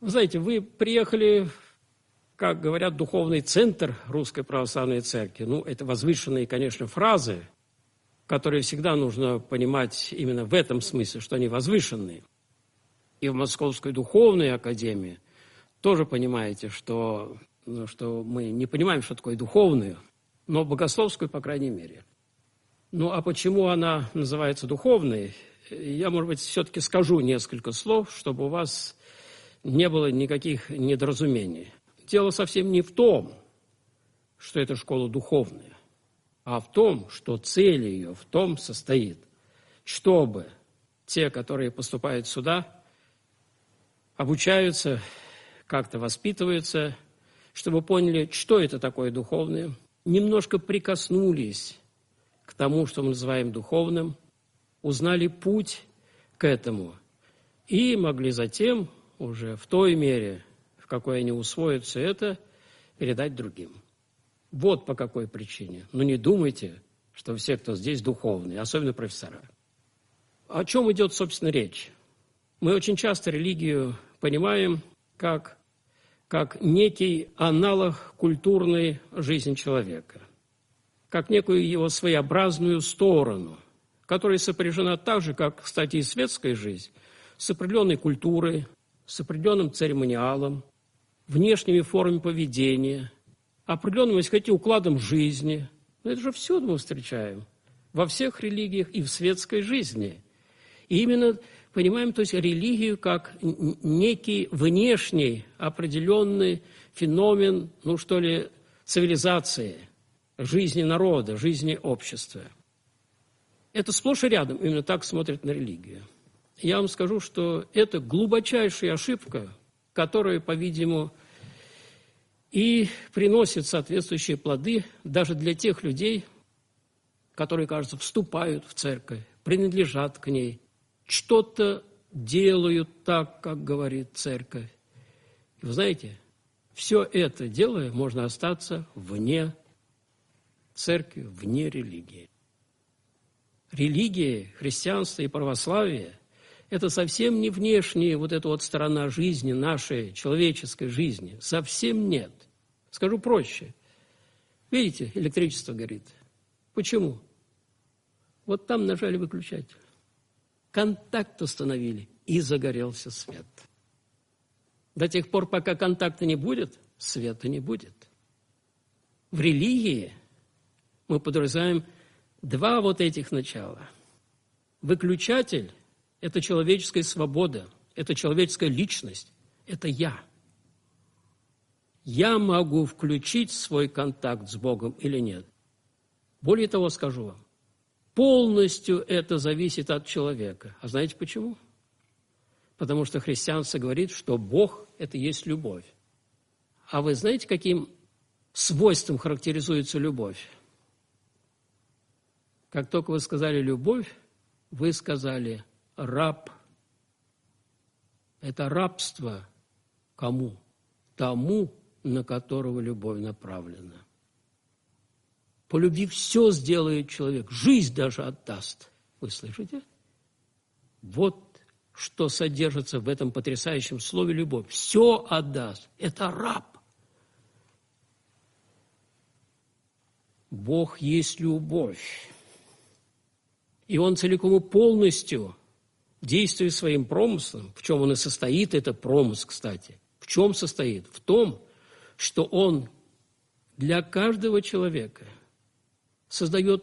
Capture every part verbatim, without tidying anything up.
Вы знаете, вы приехали, как говорят, в духовный центр Русской Православной Церкви. Ну, это возвышенные, конечно, фразы, которые всегда нужно понимать именно в этом смысле, что они возвышенные. И в Московской духовной академии тоже понимаете, что, ну, что мы не понимаем, что такое духовную, но богословскую, по крайней мере. Ну, а почему она называется духовной? Я, может быть, все-таки скажу несколько слов, чтобы у вас не было никаких недоразумений. Дело совсем не в том, что эта школа духовная, а в том, что цель ее в том состоит, чтобы те, которые поступают сюда, обучаются, как-то воспитываются, чтобы поняли, что это такое духовное, немножко прикоснулись к тому, что мы называем духовным, узнали путь к этому и могли затем уже в той мере, в какой они усвоят все это, передать другим. Вот по какой причине. Но не думайте, что все, кто здесь, духовные, особенно профессора. О чем идет, собственно, речь? Мы очень часто религию понимаем как, как некий аналог культурной жизни человека, как некую его своеобразную сторону, которая сопряжена так же, как, кстати, и светская жизнь, с определенной культурой, с определенным церемониалом, внешними формами поведения, определенным, если хотите, укладом жизни. Но это же всюду мы встречаем, во всех религиях и в светской жизни. И именно понимаем, то есть, религию как некий внешний определенный феномен, ну что ли, цивилизации, жизни народа, жизни общества. Это сплошь и рядом именно так смотрят на религию. Я вам скажу, что это глубочайшая ошибка, которая, по-видимому, и приносит соответствующие плоды даже для тех людей, которые, кажется, вступают в церковь, принадлежат к ней, что-то делают так, как говорит церковь. И вы знаете, все это делая, можно остаться вне церкви, вне религии. Религия, христианство и православие – это совсем не внешняя вот эта вот сторона жизни, нашей человеческой жизни. Совсем нет. Скажу проще. Видите, электричество горит. Почему? Вот там нажали выключатель. Контакт установили, и загорелся свет. До тех пор, пока контакта не будет, света не будет. В религии мы подразумеваем два вот этих начала. Выключатель – это человеческая свобода, это человеческая личность, это я. Я могу включить свой контакт с Богом или нет. Более того, скажу вам, полностью это зависит от человека. А знаете почему? Потому что христианство говорит, что Бог – это есть любовь. А вы знаете, каким свойством характеризуется любовь? Как только вы сказали «любовь», вы сказали «раб». Это рабство кому? Тому, на которого любовь направлена. По любви все сделает человек, жизнь даже отдаст. Вы слышите? Вот что содержится в этом потрясающем слове «любовь». Все отдаст. Это раб. Бог есть любовь. И Он целиком и полностью, действуя своим промыслом, в чем он и состоит, это промысл, кстати, в чем состоит? В том, что Он для каждого человека создает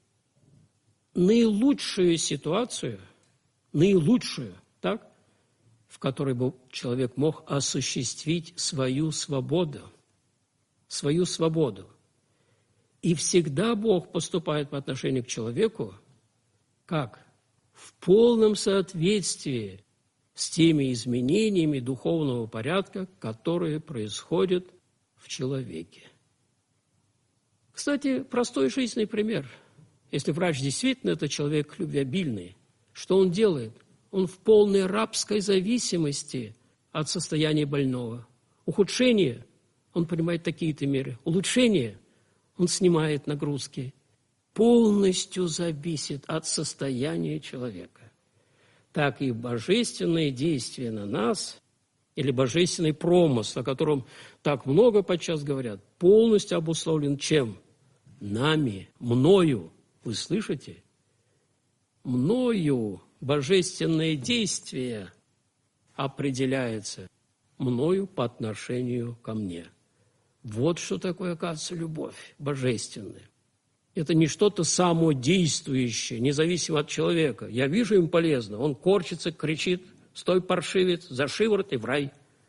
наилучшую ситуацию, наилучшую, так, в которой бы человек мог осуществить свою свободу, свою свободу. И всегда Бог поступает по отношению к человеку как? В полном соответствии с теми изменениями духовного порядка, которые происходят в человеке. Кстати, простой жизненный пример. Если врач действительно это человек любвеобильный, что он делает? Он в полной рабской зависимости от состояния больного. Ухудшение – он принимает такие-то меры. Улучшение – он снимает нагрузки. Полностью зависит от состояния человека. Так и божественные действия на нас или божественный промысл, о котором так много подчас говорят, полностью обусловлен чем? Нами, мною. Вы слышите? Мною божественное действие определяется мною по отношению ко мне. Вот что такое, оказывается, любовь божественная. Это не что-то самодействующее, независимо от человека. Я вижу, им полезно. Он корчится, кричит: «Стой, паршивец, за шиворот и в рай».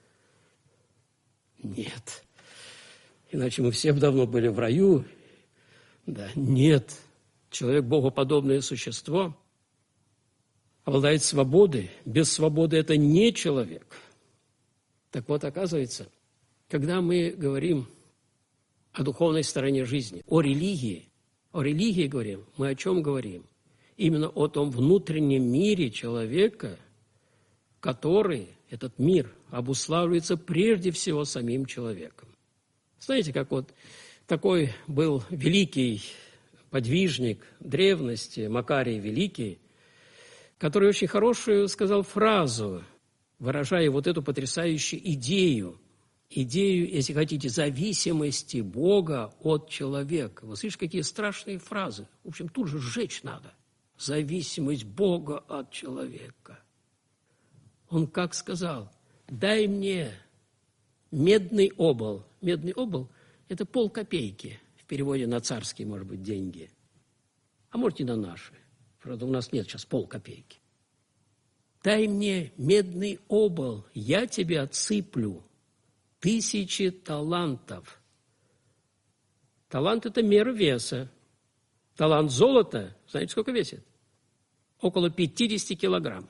Нет. Иначе мы все давно были в раю. Да, нет. Человек – богоподобное существо, обладает свободой. Без свободы это не человек. Так вот, оказывается, когда мы говорим о духовной стороне жизни, о религии, о религии говорим, мы о чем говорим? Именно о том внутреннем мире человека, который, этот мир, обуславливается прежде всего самим человеком. Знаете, как вот такой был великий подвижник древности, Макарий Великий, который очень хорошую сказал фразу, выражая вот эту потрясающую идею, идею, если хотите, зависимости Бога от человека. Вы слышите, какие страшные фразы? В общем, тут же сжечь надо. Зависимость Бога от человека. Он как сказал: дай мне медный обол. Медный обол – это полкопейки, в переводе на царские, может быть, деньги. А может, и на наши. Правда, у нас нет сейчас полкопейки. Дай мне медный обол, я тебе отсыплю тысячи талантов. Талант – это мера веса. Талант золота, знаете, сколько весит? Около пятьдесят килограмм.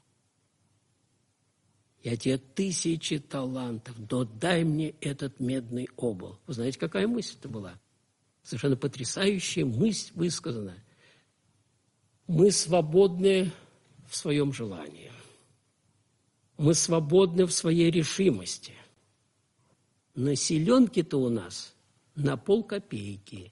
Я тебе тысячи талантов, но дай мне этот медный обол. Вы знаете, какая мысль-то была? Совершенно потрясающая мысль высказана. Мы свободны в своем желании. Мы свободны в своей решимости. Населенки-то у нас на полкопейки.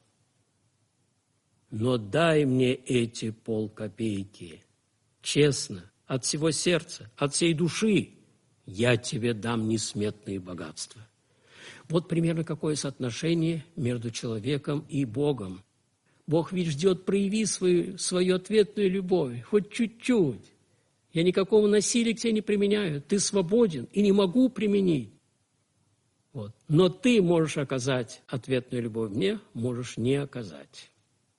Но дай мне эти полкопейки. Честно, от всего сердца, от всей души я тебе дам несметные богатства. Вот примерно какое соотношение между человеком и Богом. Бог ведь ждет: прояви свою, свою ответную любовь, хоть чуть-чуть. Я никакого насилия к тебе не применяю. Ты свободен и не могу применить. Вот. Но ты можешь оказать ответную любовь мне, можешь не оказать.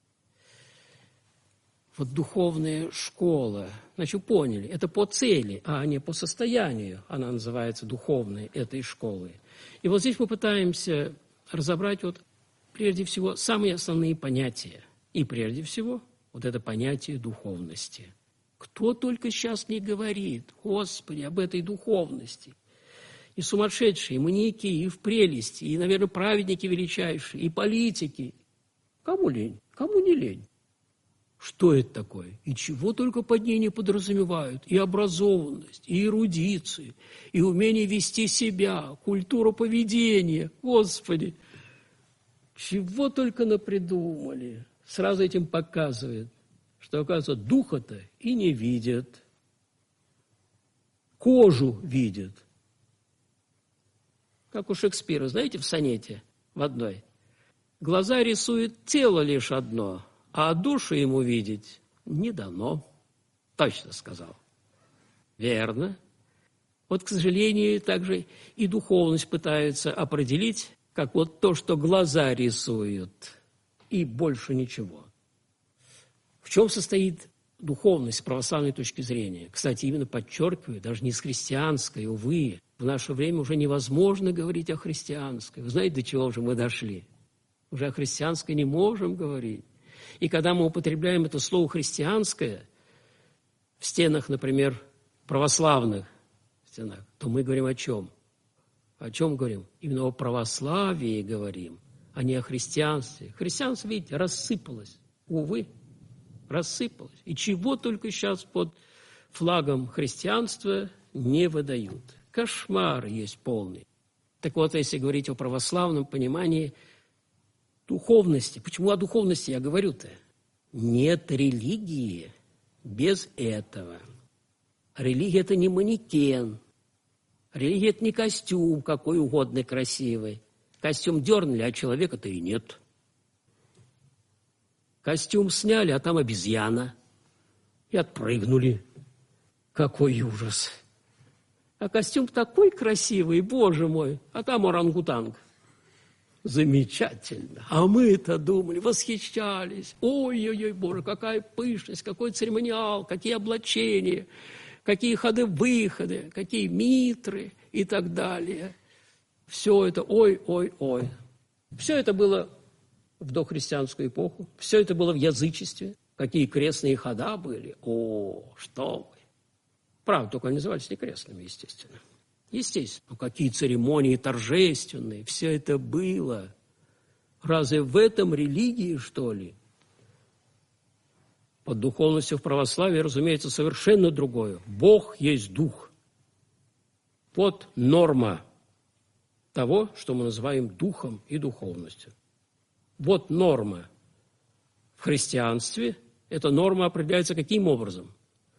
Вот духовная школа, значит, поняли, это по цели, а не по состоянию. Она называется духовной этой школы. И вот здесь мы пытаемся разобрать вот прежде всего самые основные понятия. И прежде всего вот это понятие духовности. Кто только сейчас не говорит, Господи, об этой духовности. И сумасшедшие, и маньяки, и в прелести, и, наверное, праведники величайшие, и политики. Кому лень? Кому не лень? Что это такое? И чего только под ней не подразумевают? И образованность, и эрудиция, и умение вести себя, культура поведения. Господи, чего только напридумали. Сразу этим показывает, что, оказывается, духа-то и не видят. Кожу видят. Как у Шекспира, знаете, в сонете в одной. Глаза рисуют тело лишь одно, а душу ему видеть не дано. Точно сказал. Верно. Вот, к сожалению, также и духовность пытаются определить, как вот то, что глаза рисуют, и больше ничего. В чем состоит духовность с православной точки зрения? Кстати, именно подчеркиваю, даже не с христианской, увы. В наше время уже невозможно говорить о христианской. Вы знаете, до чего уже мы дошли? Уже о христианской не можем говорить. И когда мы употребляем это слово «христианское» в стенах, например, православных стенах, то мы говорим о чем? О чем говорим? Именно о православии говорим, а не о христианстве. Христианство, видите, рассыпалось. Увы, рассыпалось. И чего только сейчас под флагом христианства не выдают. Кошмар есть полный. Так вот, если говорить о православном понимании духовности, почему о духовности я говорю-то? Нет религии без этого. Религия – это не манекен. Религия – это не костюм какой угодно красивый. Костюм дернули, а человека-то и нет. Костюм сняли, а там обезьяна. И отпрыгнули. Какой ужас! А костюм такой красивый, боже мой, а там орангутанг. Замечательно. А мы-то думали, восхищались. Ой-ой-ой, боже, какая пышность, какой церемониал, какие облачения, какие ходы-выходы, какие митры и так далее. Все это ой-ой-ой. Все это было в дохристианскую эпоху, все это было в язычестве. Какие крестные хода были. О, что вы. Правда, только они назывались не крестными, естественно. Естественно. Но какие церемонии торжественные. Все это было. Разве в этом религии, что ли? Под духовностью в православии, разумеется, совершенно другое. Бог есть дух. Вот норма того, что мы называем духом и духовностью. Вот норма. В христианстве эта норма определяется каким образом?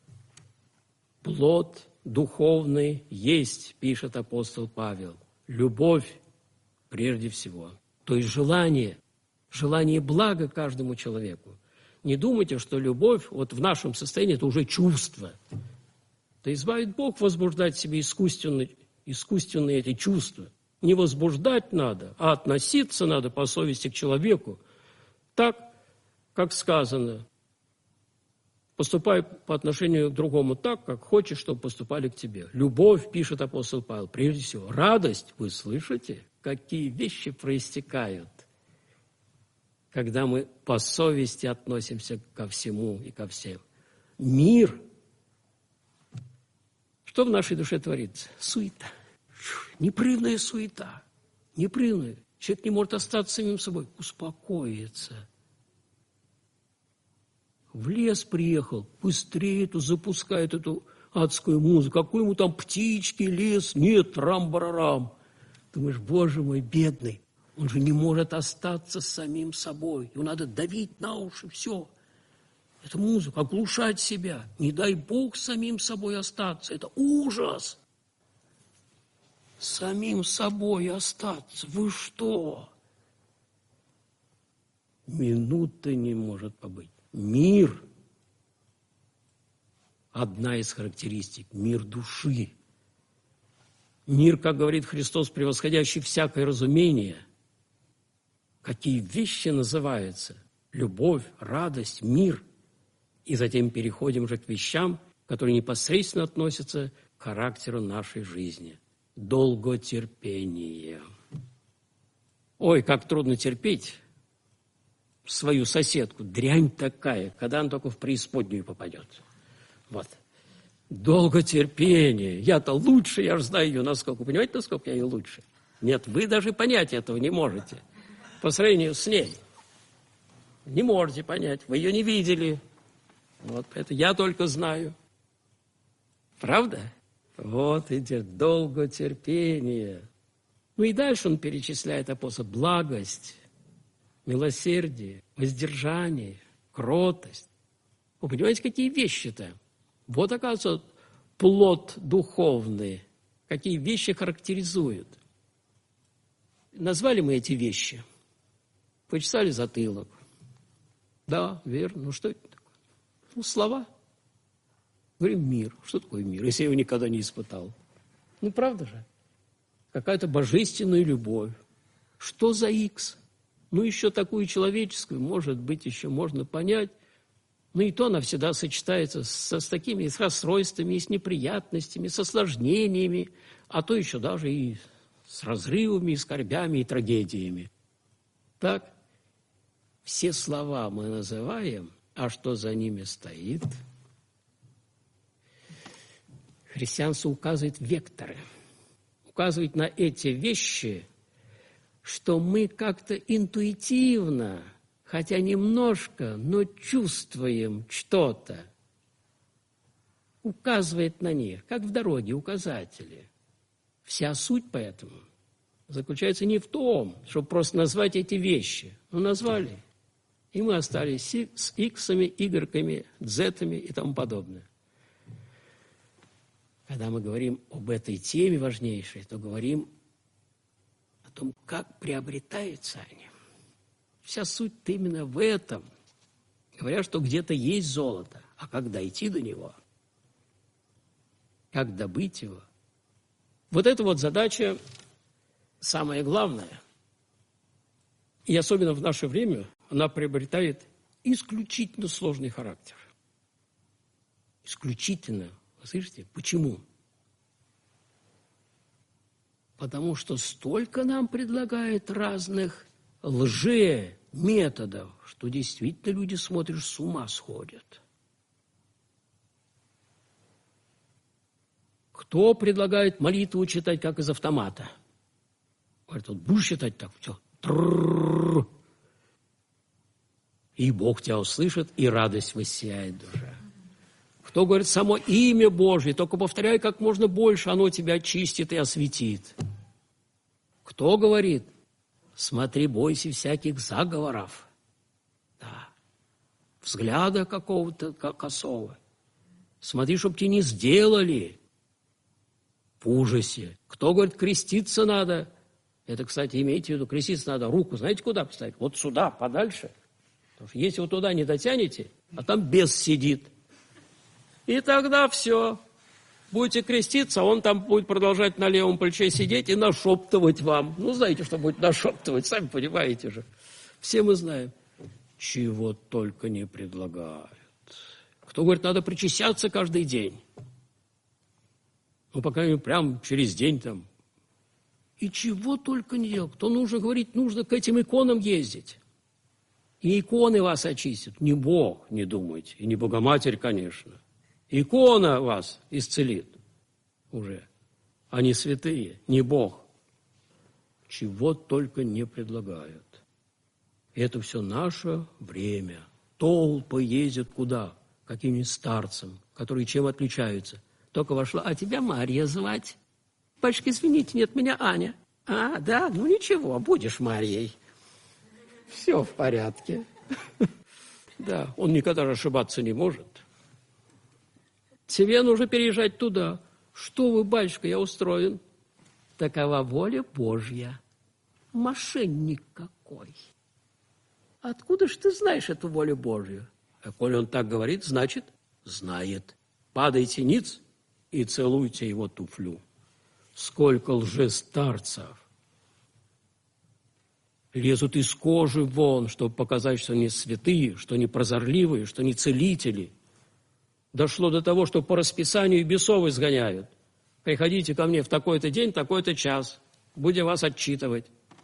Плод духовный есть, пишет апостол Павел. Любовь прежде всего. То есть желание, желание блага каждому человеку. Не думайте, что любовь вот в нашем состоянии – это уже чувство. Да избавит Бог возбуждать в себе искусственные, искусственные эти чувства. Не возбуждать надо, а относиться надо по совести к человеку. Так, как сказано, поступай по отношению к другому так, как хочешь, чтобы поступали к тебе. Любовь, пишет апостол Павел, прежде всего. Радость, вы слышите, какие вещи проистекают, когда мы по совести относимся ко всему и ко всем. Мир. Что в нашей душе творится? Суета. Непрерывная суета. Непрерывная. Человек не может остаться самим собой. Успокоиться. В лес приехал, быстрее эту запускает эту адскую музыку. Какой ему там птички, лес? Нет, рам-барарам. Думаешь, боже мой, бедный. Он же не может остаться с самим собой. Его надо давить на уши, все. Это музыка, оглушать себя. Не дай Бог самим собой остаться. Это ужас. Самим собой остаться. Вы что? Минуты не может побыть. Мир. Одна из характеристик. Мир души. Мир, как говорит Христос, превосходящий всякое разумение. Какие вещи называются? Любовь, радость, мир. И затем переходим же к вещам, которые непосредственно относятся к характеру нашей жизни. Долготерпение. Ой, как трудно терпеть свою соседку. Дрянь такая, когда она только в преисподнюю попадет. Вот. Долготерпение. Я-то лучше, я же знаю ее насколько. Понимаете, насколько я ее лучше? Нет, вы даже понять этого не можете. По сравнению с ней. Не можете понять. Вы ее не видели. Вот это я только знаю. Правда? Вот идет долготерпение. Ну и дальше он перечисляет, апостол, благость, милосердие, воздержание, кротость. Вы понимаете, какие вещи-то? Вот, оказывается, плод духовный. Какие вещи характеризуют. Назвали мы эти вещи. Почесали затылок. Да, верно. Ну что это такое? Ну, слова. Говорим, мир. Что такое мир, если я его никогда не испытал? Ну, правда же? Какая-то божественная любовь. Что за икс? Ну, еще такую человеческую, может быть, еще можно понять. Но и то она всегда сочетается со, с такими с расстройствами, с неприятностями, с осложнениями, а то еще даже и с разрывами, и скорбями, и трагедиями. Так, все слова мы называем, а что за ними стоит? Христианство указывает векторы, указывает на эти вещи, что мы как-то интуитивно, хотя немножко, но чувствуем что-то, указывает на них, как в дороге указатели. Вся суть поэтому заключается не в том, чтобы просто назвать эти вещи. Ну, назвали, и мы остались с иксами, игрками, дзетами и тому подобное. Когда мы говорим об этой теме важнейшей, то говорим о том, как приобретаются они. Вся суть-то именно в этом. Говорят, что где-то есть золото, а как дойти до него, как добыть его. Вот эта вот задача самая главная. И особенно в наше время она приобретает исключительно сложный характер. Исключительно. Вы слышите? Почему? Потому что столько нам предлагает разных лже-методов, что действительно люди, смотришь, с ума сходят. Кто предлагает молитву читать, как из автомата? Говорит, вот будешь читать так, все. Трррррр. И Бог тебя услышит, и радость воссияет душа. Кто говорит, само имя Божье, только повторяй как можно больше, оно тебя очистит и осветит. Кто говорит, смотри, бойся всяких заговоров, да, взгляда какого-то косого. Смотри, чтоб тебе не сделали в ужасе. Кто говорит, креститься надо, это, кстати, имейте в виду, креститься надо руку, знаете, куда поставить? Вот сюда, подальше. Потому что если вы туда не дотянете, а там бес сидит, и тогда все. Будете креститься, он там будет продолжать на левом плече сидеть и нашептывать вам. Ну, знаете, что будет нашептывать, сами понимаете же. Все мы знаем. Чего только не предлагают. Кто говорит, надо причащаться каждый день. Ну, по крайней мере, прям через день там. И чего только не делал. Кто нужно говорить, нужно к этим иконам ездить. И иконы вас очистят. Не Бог, не думайте. И не Богоматерь, конечно. Икона вас исцелит уже, а не святые, не Бог. Чего только не предлагают. Это все наше время. Толпы ездят куда? Каким-нибудь старцам, которые чем отличаются. Только вошла, а тебя Марья звать? Батюшка, извините, нет, меня Аня. А, да, ну ничего, будешь Марьей. Все в порядке. Да, он никогда ошибаться не может. Тебе нужно переезжать туда. Что вы, батюшка, я устроен. Такова воля Божья. Мошенник какой. Откуда ж ты знаешь эту волю Божью? А коли он так говорит, значит, знает. Падайте ниц и целуйте его туфлю. Сколько лжестарцев лезут из кожи вон, чтобы показать, что они святые, что они прозорливые, что они целители. Дошло до того, что по расписанию бесов изгоняют. Приходите ко мне в такой-то день, такой-то час. Будем вас отчитывать.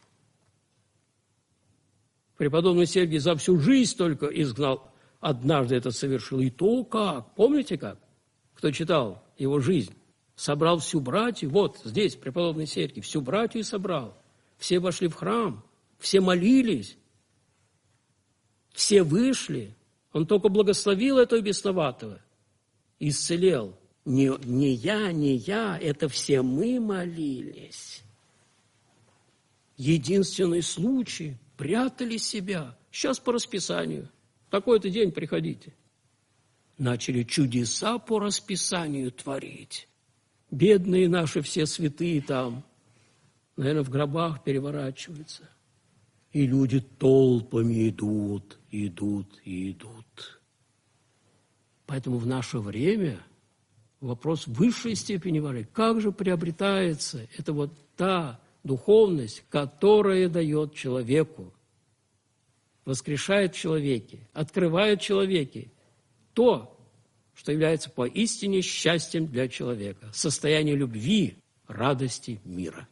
Преподобный Сергий за всю жизнь только изгнал. Однажды это совершил. И то как? Помните как? Кто читал его жизнь? Собрал всю братью. Вот здесь преподобный Сергий. Всю братью собрал. Все вошли в храм. Все молились. Все вышли. Он только благословил этого бесноватого. Исцелел. Не, не я, не я, это все мы молились. Единственный случай, прятали себя. Сейчас по расписанию. Такой-то день приходите. Начали чудеса по расписанию творить. Бедные наши все святые там, наверное, в гробах переворачиваются. И люди толпами идут, идут и идут. Поэтому в наше время вопрос высшей степени важен. Как же приобретается это вот та духовность, которая дает человеку, воскрешает в человеке, открывает в человеке то, что является поистине счастьем для человека, состояние любви, радости, мира.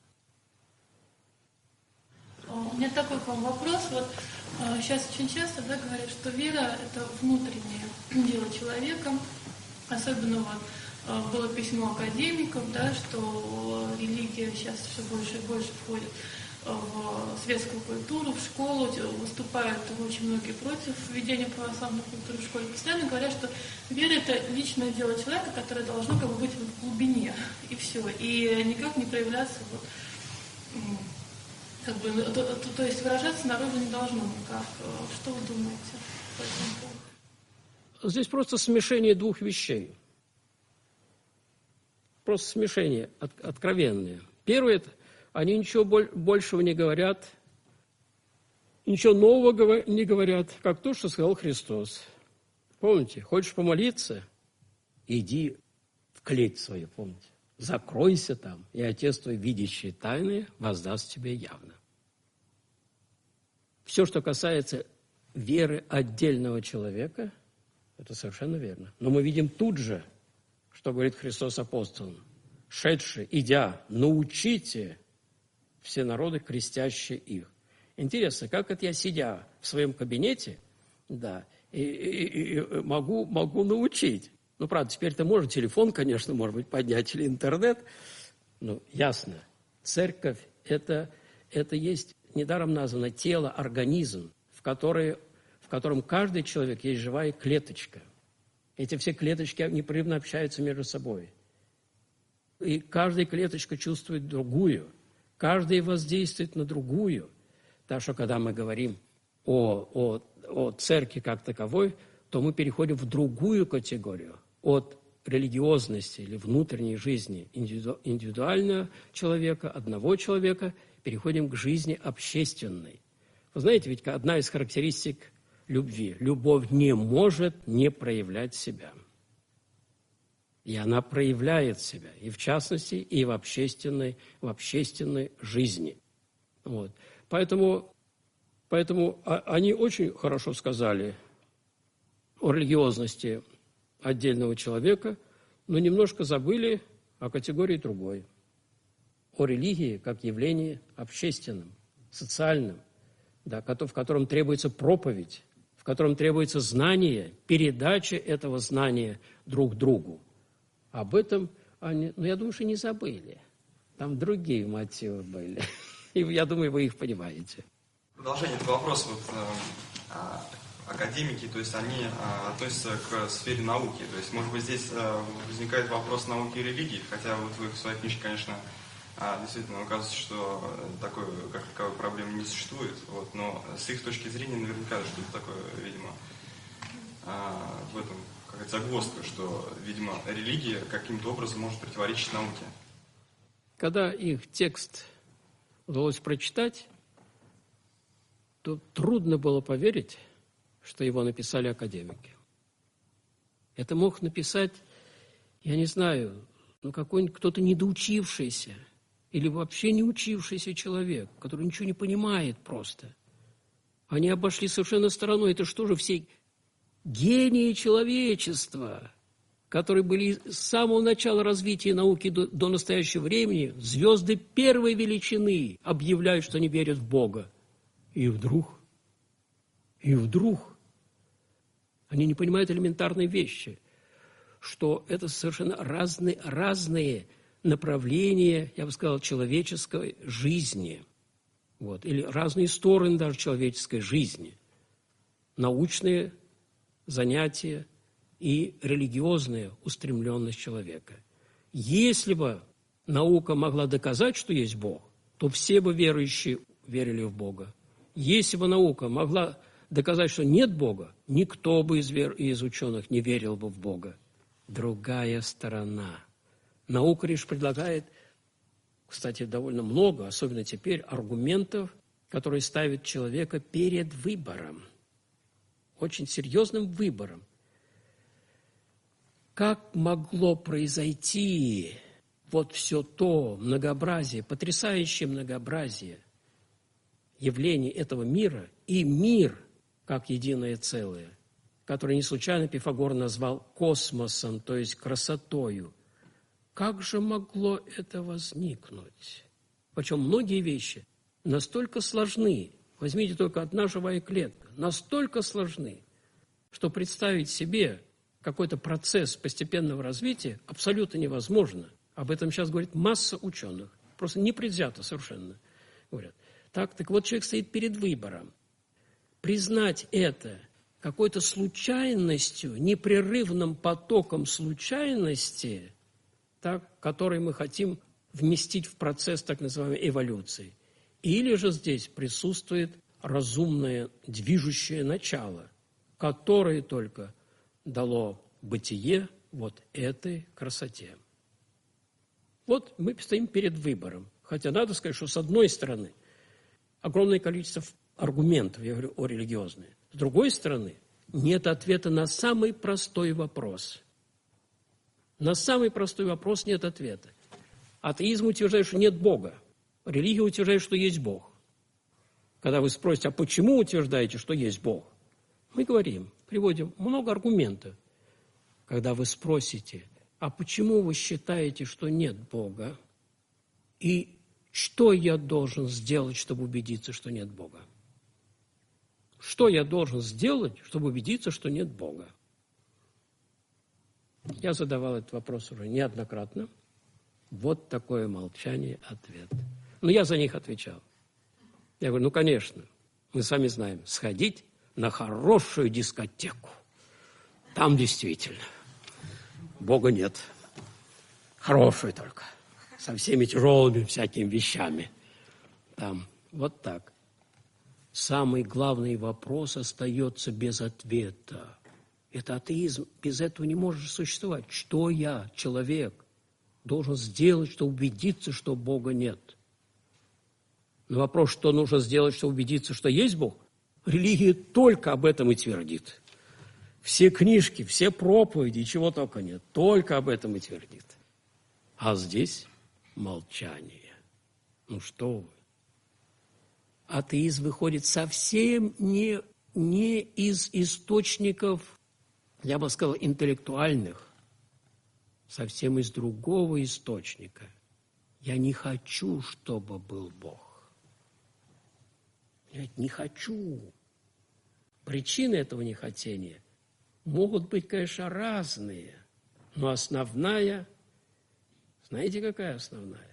У меня такой к вам вопрос. Вот сейчас очень часто, да, говорят, что вера – это внутреннее дело человека. Особенно вот было письмо академиков, да, что религия сейчас все больше и больше входит в светскую культуру, в школу, выступают очень многие против введения православной культуры в школе. Постоянно говорят, что вера – это личное дело человека, которое должно как бы быть в глубине, и все. И никак не проявляться вот, как бы, то, то, то есть выражаться народу не должно никак. Что вы думаете по этому поводу? Здесь просто смешение двух вещей. просто смешение от, откровенное. Первое, они ничего боль, большего не говорят, ничего нового не говорят, как то, что сказал Христос. Помните, хочешь помолиться? Иди в клеть свою, помните. Закройся там, и Отец твой, видящий тайны, воздаст тебе явно. Все, что касается веры отдельного человека, это совершенно верно. Но мы видим тут же, что говорит Христос апостолам. «Шедшие, идя, научите все народы, крестящие их». Интересно, как это я, сидя в своем кабинете, да, и, и, и могу, могу научить. Ну, правда, теперь-то можно телефон, конечно, может быть, поднять или интернет. Ну, ясно. Церковь – это, это есть, недаром названо, тело, организм, в, который, в котором каждый человек есть живая клеточка. Эти все клеточки непрерывно общаются между собой. И каждая клеточка чувствует другую. Каждая воздействует на другую. Так что, когда мы говорим о, о, о церкви как таковой, то мы переходим в другую категорию. От религиозности или внутренней жизни индивиду, индивидуального человека, одного человека, переходим к жизни общественной. Вы знаете, ведь одна из характеристик любви – любовь не может не проявлять себя. И она проявляет себя, и в частности, и в общественной, в общественной жизни. Вот. Поэтому, поэтому они очень хорошо сказали о религиозности отдельного человека, но немножко забыли о категории другой. О религии как явлении общественном, социальном, да, в котором требуется проповедь, в котором требуется знание, передача этого знания друг другу. Об этом они, ну, я думаю, что не забыли. Там другие мотивы были. И я думаю, вы их понимаете. Продолжение этого вопроса. Вот, э, академики, то есть они э, относятся к сфере науки. То есть, может быть, здесь э, возникает вопрос науки и религии, хотя вот вы в своей книжке, конечно, э, действительно указываете, что такой, как таковой проблемы не существует. Вот, но с их точки зрения наверняка что-то такое, видимо, э, в этом какая-то загвоздка, что, видимо, религия каким-то образом может противоречить науке. Когда их текст удалось прочитать, то трудно было поверить, что его написали академики. Это мог написать, я не знаю, ну какой-нибудь кто-то недоучившийся или вообще не учившийся человек, который ничего не понимает просто. Они обошли совершенно стороной. Это что же, все гении человечества, которые были с самого начала развития науки до, до настоящего времени, звезды первой величины объявляют, что они верят в Бога. И вдруг, и вдруг они не понимают элементарные вещи, что это совершенно разные, разные направления, я бы сказал, человеческой жизни. Вот, или разные стороны даже человеческой жизни. Научные занятия и религиозная устремленность человека. Если бы наука могла доказать, что есть Бог, то все бы верующие верили в Бога. Если бы наука могла доказать, что нет Бога, никто бы из, вер... из ученых не верил бы в Бога. Другая сторона. Наука лишь предлагает, кстати, довольно много, особенно теперь, аргументов, которые ставят человека перед выбором. Очень серьезным выбором. Как могло произойти вот все то многообразие, потрясающее многообразие явлений этого мира и мир как единое целое, который не случайно Пифагор назвал космосом, то есть красотою. Как же могло это возникнуть? Причем многие вещи настолько сложны, возьмите только одна живая клетка, настолько сложны, что представить себе какой-то процесс постепенного развития абсолютно невозможно. Об этом сейчас говорит масса ученых, просто непредвзято совершенно говорят. Так, так вот, человек стоит перед выбором. Признать это какой-то случайностью, непрерывным потоком случайности, так, который мы хотим вместить в процесс так называемой эволюции. Или же здесь присутствует разумное движущее начало, которое только дало бытие вот этой красоте. Вот мы стоим перед выбором. Хотя надо сказать, что с одной стороны огромное количество аргументов, я говорю о религиозные. С другой стороны, нет ответа на самый простой вопрос. На самый простой вопрос нет ответа. Атеизм утверждает, что нет Бога. Религия утверждает, что есть Бог. Когда вы спросите, а почему утверждаете, что есть Бог? Мы говорим, приводим много аргументов. Когда вы спросите, а почему вы считаете, что нет Бога? И что я должен сделать, чтобы убедиться, что нет Бога? Что я должен сделать, чтобы убедиться, что нет Бога? Я задавал этот вопрос уже неоднократно. Вот такое молчание, ответ. Но я за них отвечал. Я говорю, ну, конечно, мы сами знаем, сходить на хорошую дискотеку. Там действительно Бога нет. Хорошую только. Со всеми тяжелыми всякими вещами. Там вот так. Самый главный вопрос остается без ответа. Это атеизм. Без этого не может существовать. Что я, человек, должен сделать, чтобы убедиться, что Бога нет? Но вопрос, что нужно сделать, чтобы убедиться, что есть Бог, религия только об этом и твердит. Все книжки, все проповеди, чего только нет, только об этом и твердит. А здесь молчание. Ну что вы? Атеизм выходит совсем не, не из источников, я бы сказал, интеллектуальных, совсем из другого источника. Я не хочу, чтобы был Бог. Я не хочу. Причины этого нехотения могут быть, конечно, разные, но основная, знаете, какая основная?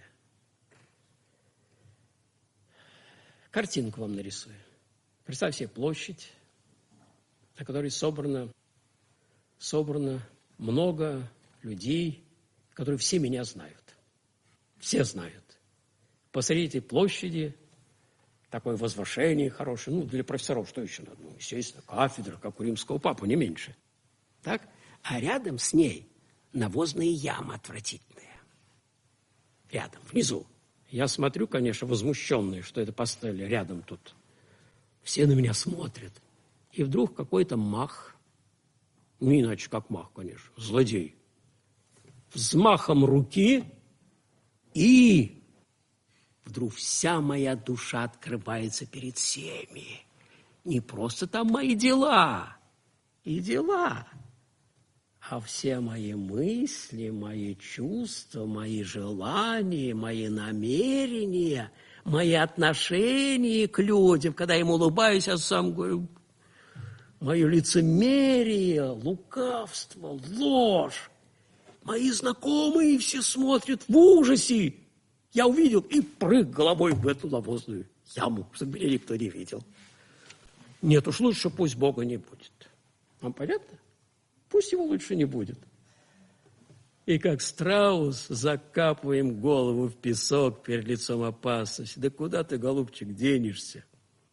Картинку вам нарисую. Представьте себе площадь, на которой собрано, собрано много людей, которые все меня знают. Все знают. Посреди этой площади такое возвышение хорошее. Ну, для профессоров что еще надо? Ну, естественно, кафедра, как у римского папы, не меньше. Так? А рядом с ней навозные ямы отвратительные. Рядом, внизу. Я смотрю, конечно, возмущенный, что это поставили рядом тут. Все на меня смотрят. И вдруг какой-то мах, ну, иначе как мах, конечно, злодей, взмахом руки, и вдруг вся моя душа открывается перед всеми. Не просто там мои дела и дела, а все мои мысли, мои чувства, мои желания, мои намерения, мои отношения к людям. Когда я им улыбаюсь, я сам говорю, мое лицемерие, лукавство, ложь. Мои знакомые все смотрят в ужасе. Я увидел и прыг головой в эту навозную яму, чтобы меня никто не видел. Нет, уж лучше пусть Бога не будет. Вам понятно? Пусть его лучше не будет. И как страус закапываем голову в песок перед лицом опасности. Да куда ты, голубчик, денешься?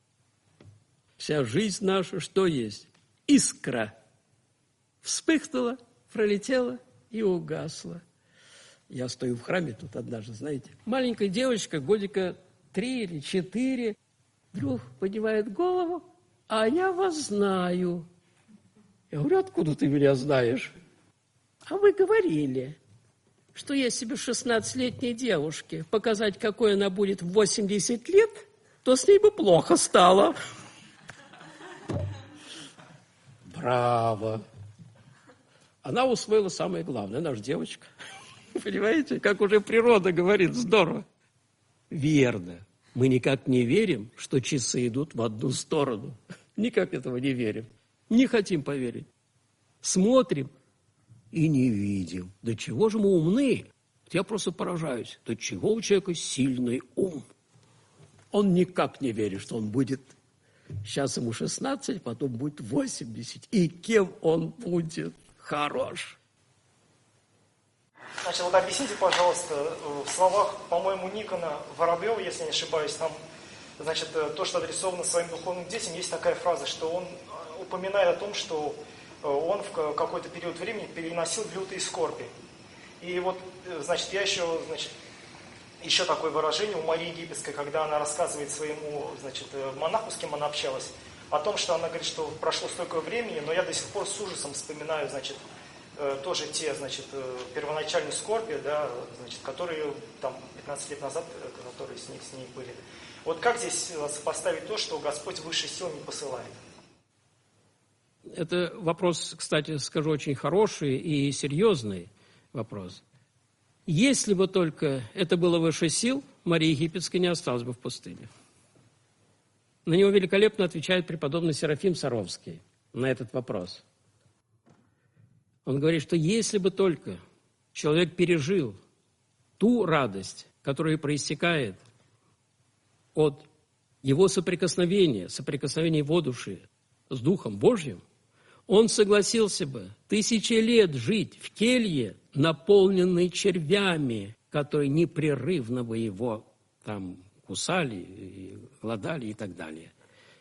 Вся жизнь наша что есть? Искра. Вспыхнула, пролетела и угасла. Я стою в храме тут однажды, знаете. Маленькая девочка, годика три или четыре, вдруг поднимает голову, а я вас знаю. Я говорю, откуда ты меня знаешь? А вы говорили, что если бы шестнадцатилетней девушке показать, какой она будет в восемьдесят лет, то с ней бы плохо стало. Браво! Она усвоила самое главное, она же девочка. Понимаете, как уже природа говорит, здорово. Верно. Мы никак не верим, что часы идут в одну сторону. Никак этого не верим. Не хотим поверить. Смотрим и не видим. До чего же мы умны? Я просто поражаюсь. До чего у человека сильный ум? Он никак не верит, что он будет... Сейчас ему шестнадцать, потом будет восемьдесят. И кем он будет? Хорош. Значит, вот объясните, пожалуйста, в словах, по-моему, Никона Воробьева, если не ошибаюсь, там, значит, то, что адресовано своим духовным детям, есть такая фраза, что он упоминает о том, что он в какой-то период времени переносил лютые скорби. И вот, значит, я еще, значит, еще такое выражение у Марии Египетской, когда она рассказывает своему, значит, монаху, с кем она общалась, о том, что она говорит, что прошло столько времени, но я до сих пор с ужасом вспоминаю, значит, тоже те, значит, первоначальные скорби, да, значит, которые там пятнадцать лет назад, которые с ней, с ней были. Вот как здесь сопоставить то, что Господь высшей силы не посылает? Это вопрос, кстати, скажу, очень хороший и серьезный вопрос. Если бы только это было выше сил, Мария Египетская не осталась бы в пустыне. На него великолепно отвечает преподобный Серафим Саровский на этот вопрос. Он говорит, что если бы только человек пережил ту радость, которая проистекает от его соприкосновения, соприкосновения его души с Духом Божьим, он согласился бы тысячи лет жить в келье, наполненной червями, которые непрерывно бы его там кусали, и глодали и так далее.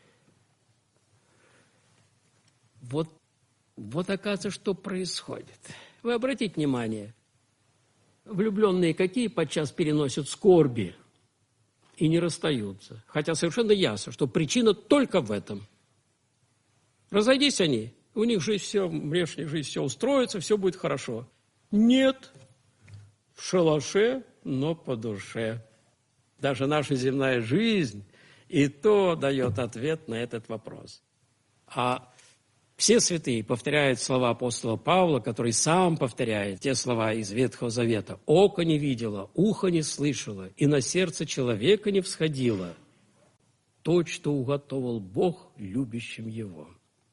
Вот, вот оказывается, что происходит. Вы обратите внимание, влюбленные какие подчас переносят скорби и не расстаются. Хотя совершенно ясно, что причина только в этом. Разойдись они, у них жизнь все, внешняя жизнь все устроится, все будет хорошо. Нет, в шалаше, но по душе. Даже наша земная жизнь и то дает ответ на этот вопрос. А все святые повторяют слова апостола Павла, который сам повторяет те слова из Ветхого Завета. «Око не видело, ухо не слышало, и на сердце человека не всходило то, что уготовил Бог любящим его».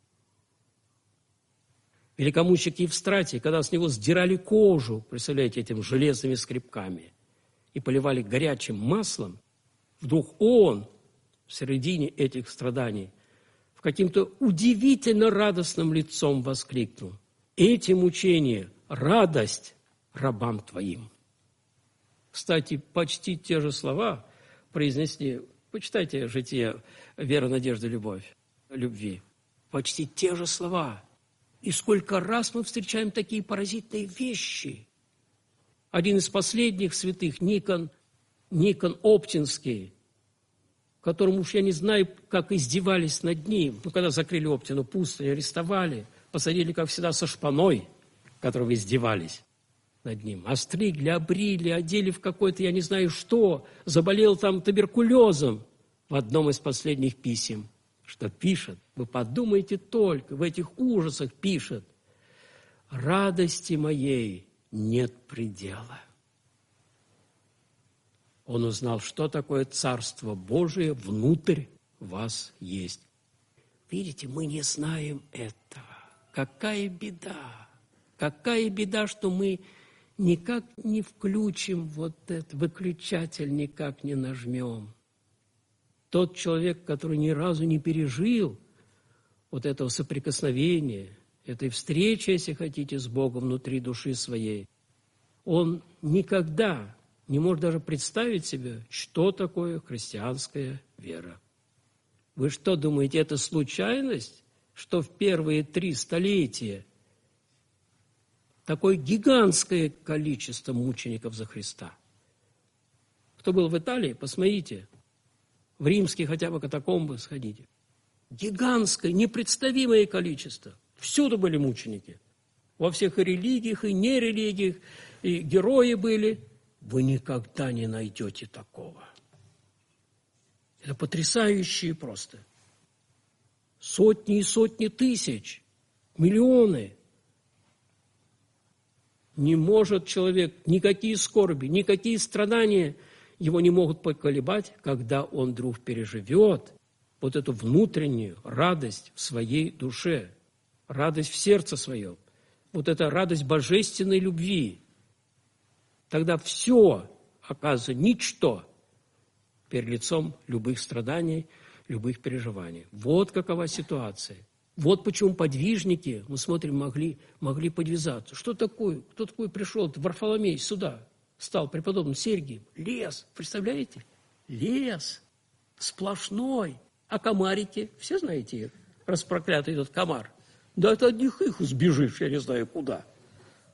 Великомученик Евстратий, когда с него сдирали кожу, представляете, этими железными скребками, и поливали горячим маслом, вдруг он в середине этих страданий в каким-то удивительно радостным лицом воскликнул: «Эти мучения – радость рабам твоим». Кстати, почти те же слова произнесли, почитайте «Житие веры, надежды, любовь, любви». Почти те же слова. И сколько раз мы встречаем такие поразительные вещи. Один из последних святых, Никон, Никон Оптинский, которому уж я не знаю, как издевались над ним. Ну, когда закрыли Оптину пустыню, арестовали, посадили, как всегда, со шпаной, которого издевались над ним. Остригли, обрили, одели в какой-то, я не знаю что, заболел там туберкулезом в одном из последних писем. Что пишет, вы подумайте только, в этих ужасах пишет: «Радости моей нет предела». Он узнал, что такое Царство Божие внутрь вас есть. Видите, мы не знаем этого. Какая беда! Какая беда, что мы никак не включим вот этот выключатель, никак не нажмем. Тот человек, который ни разу не пережил вот этого соприкосновения, этой встречи, если хотите, с Богом внутри души своей, он никогда не может даже представить себе, что такое христианская вера. Вы что думаете, это случайность, что в первые три столетия такое гигантское количество мучеников за Христа? Кто был в Италии, посмотрите. В римские хотя бы катакомбы сходите. Гигантское, непредставимое количество. Всюду были мученики. Во всех и религиях, и нерелигиях, и герои были. Вы никогда не найдете такого. Это потрясающие просто. Сотни и сотни тысяч, миллионы. Не может человек, никакие скорби, никакие страдания его не могут поколебать, когда он вдруг переживет вот эту внутреннюю радость в своей душе, радость в сердце своем, вот эта радость божественной любви. Тогда все оказывается ничто перед лицом любых страданий, любых переживаний. Вот какова ситуация. Вот почему подвижники, мы смотрим, могли, могли подвязаться. Что такое? Кто такой пришел? Варфоломей сюда. Стал преподобным Сергием. Лес, представляете? Лес. Сплошной. А комарики, все знаете их? Распроклятый этот комар. Да от одних их сбежишь, я не знаю куда.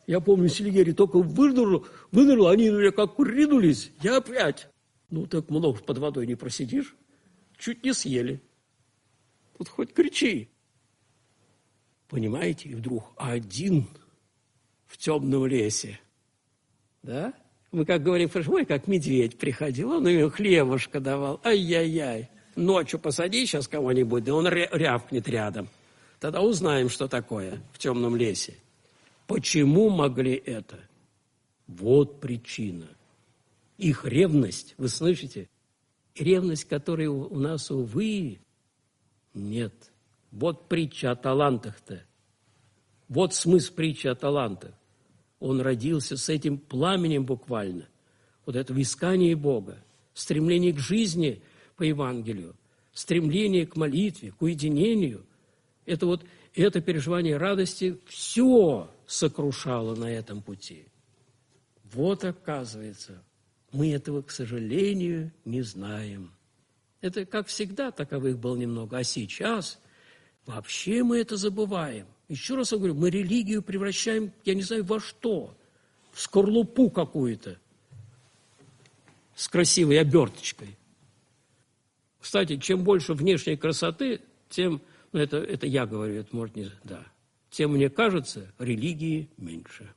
Я помню, Селигерий только вынырнул, вынырнул, они на меня как ринулись, я опять. Ну, так много под водой не просидишь, чуть не съели. Тут хоть кричи. Понимаете, и вдруг один в темном лесе, да? Мы как говорим, ой, как медведь приходил, он ему хлебушка давал, ай-яй-яй. Ночью посади сейчас кого-нибудь, да он рявкнет рядом. Тогда узнаем, что такое в темном лесе. Почему могли это? Вот причина. Их ревность, вы слышите? Ревность, которой у нас, увы, нет. Вот притча о талантах-то. Вот смысл притчи о талантах. Он родился с этим пламенем буквально. Вот это искание Бога, стремление к жизни по Евангелию, стремление к молитве, к уединению. Это вот это переживание радости все сокрушало на этом пути. Вот оказывается, мы этого, к сожалению, не знаем. Это, как всегда, таковых было немного. А сейчас вообще мы это забываем. Еще раз я говорю, мы религию превращаем, я не знаю, во что. В скорлупу какую-то с красивой оберточкой. Кстати, чем больше внешней красоты, тем, ну это, это я говорю, это может не... Да. Тем, мне кажется, религии меньше.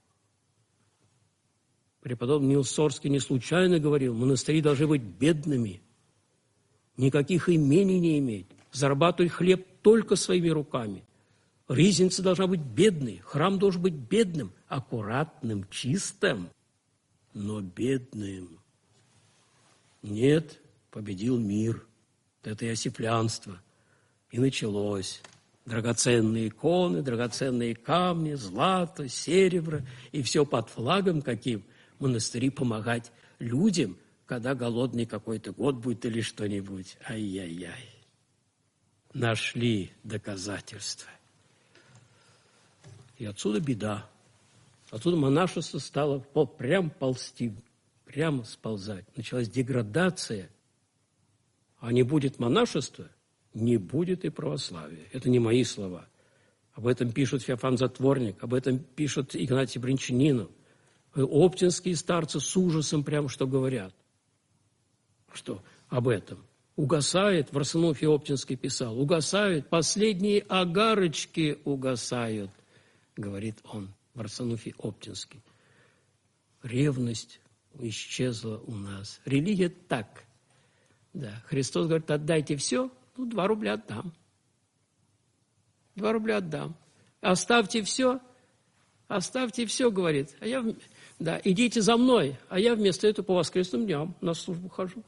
Преподобный Нил Сорский не случайно говорил, монастыри должны быть бедными, никаких имений не иметь, зарабатывать хлеб только своими руками. Ризница должна быть бедной, храм должен быть бедным, аккуратным, чистым, но бедным. Нет, победил мир, это иосифлянство, и началось. Драгоценные иконы, драгоценные камни, злато, серебро, и все под флагом каким монастыри помогать людям, когда голодный какой-то год будет или что-нибудь. Ай-яй-яй. Нашли доказательства. И отсюда беда. Отсюда монашество стало прям ползти, прямо сползать. Началась деградация. А не будет монашества, не будет и православия. Это не мои слова. Об этом пишут Феофан Затворник, об этом пишут Игнатий Бринчанинов. Оптинские старцы с ужасом прямо что говорят. Что об этом? Угасает, в Варсонофий Оптинский писал, угасают, последние огарочки угасают, говорит он, Варсонофий Оптинский. Ревность исчезла у нас. Религия так. Да. Христос говорит, отдайте все, ну, два рубля отдам. Два рубля отдам. Оставьте все, оставьте все, говорит. А я, да, идите за мной, а я вместо этого по воскресным дням на службу хожу.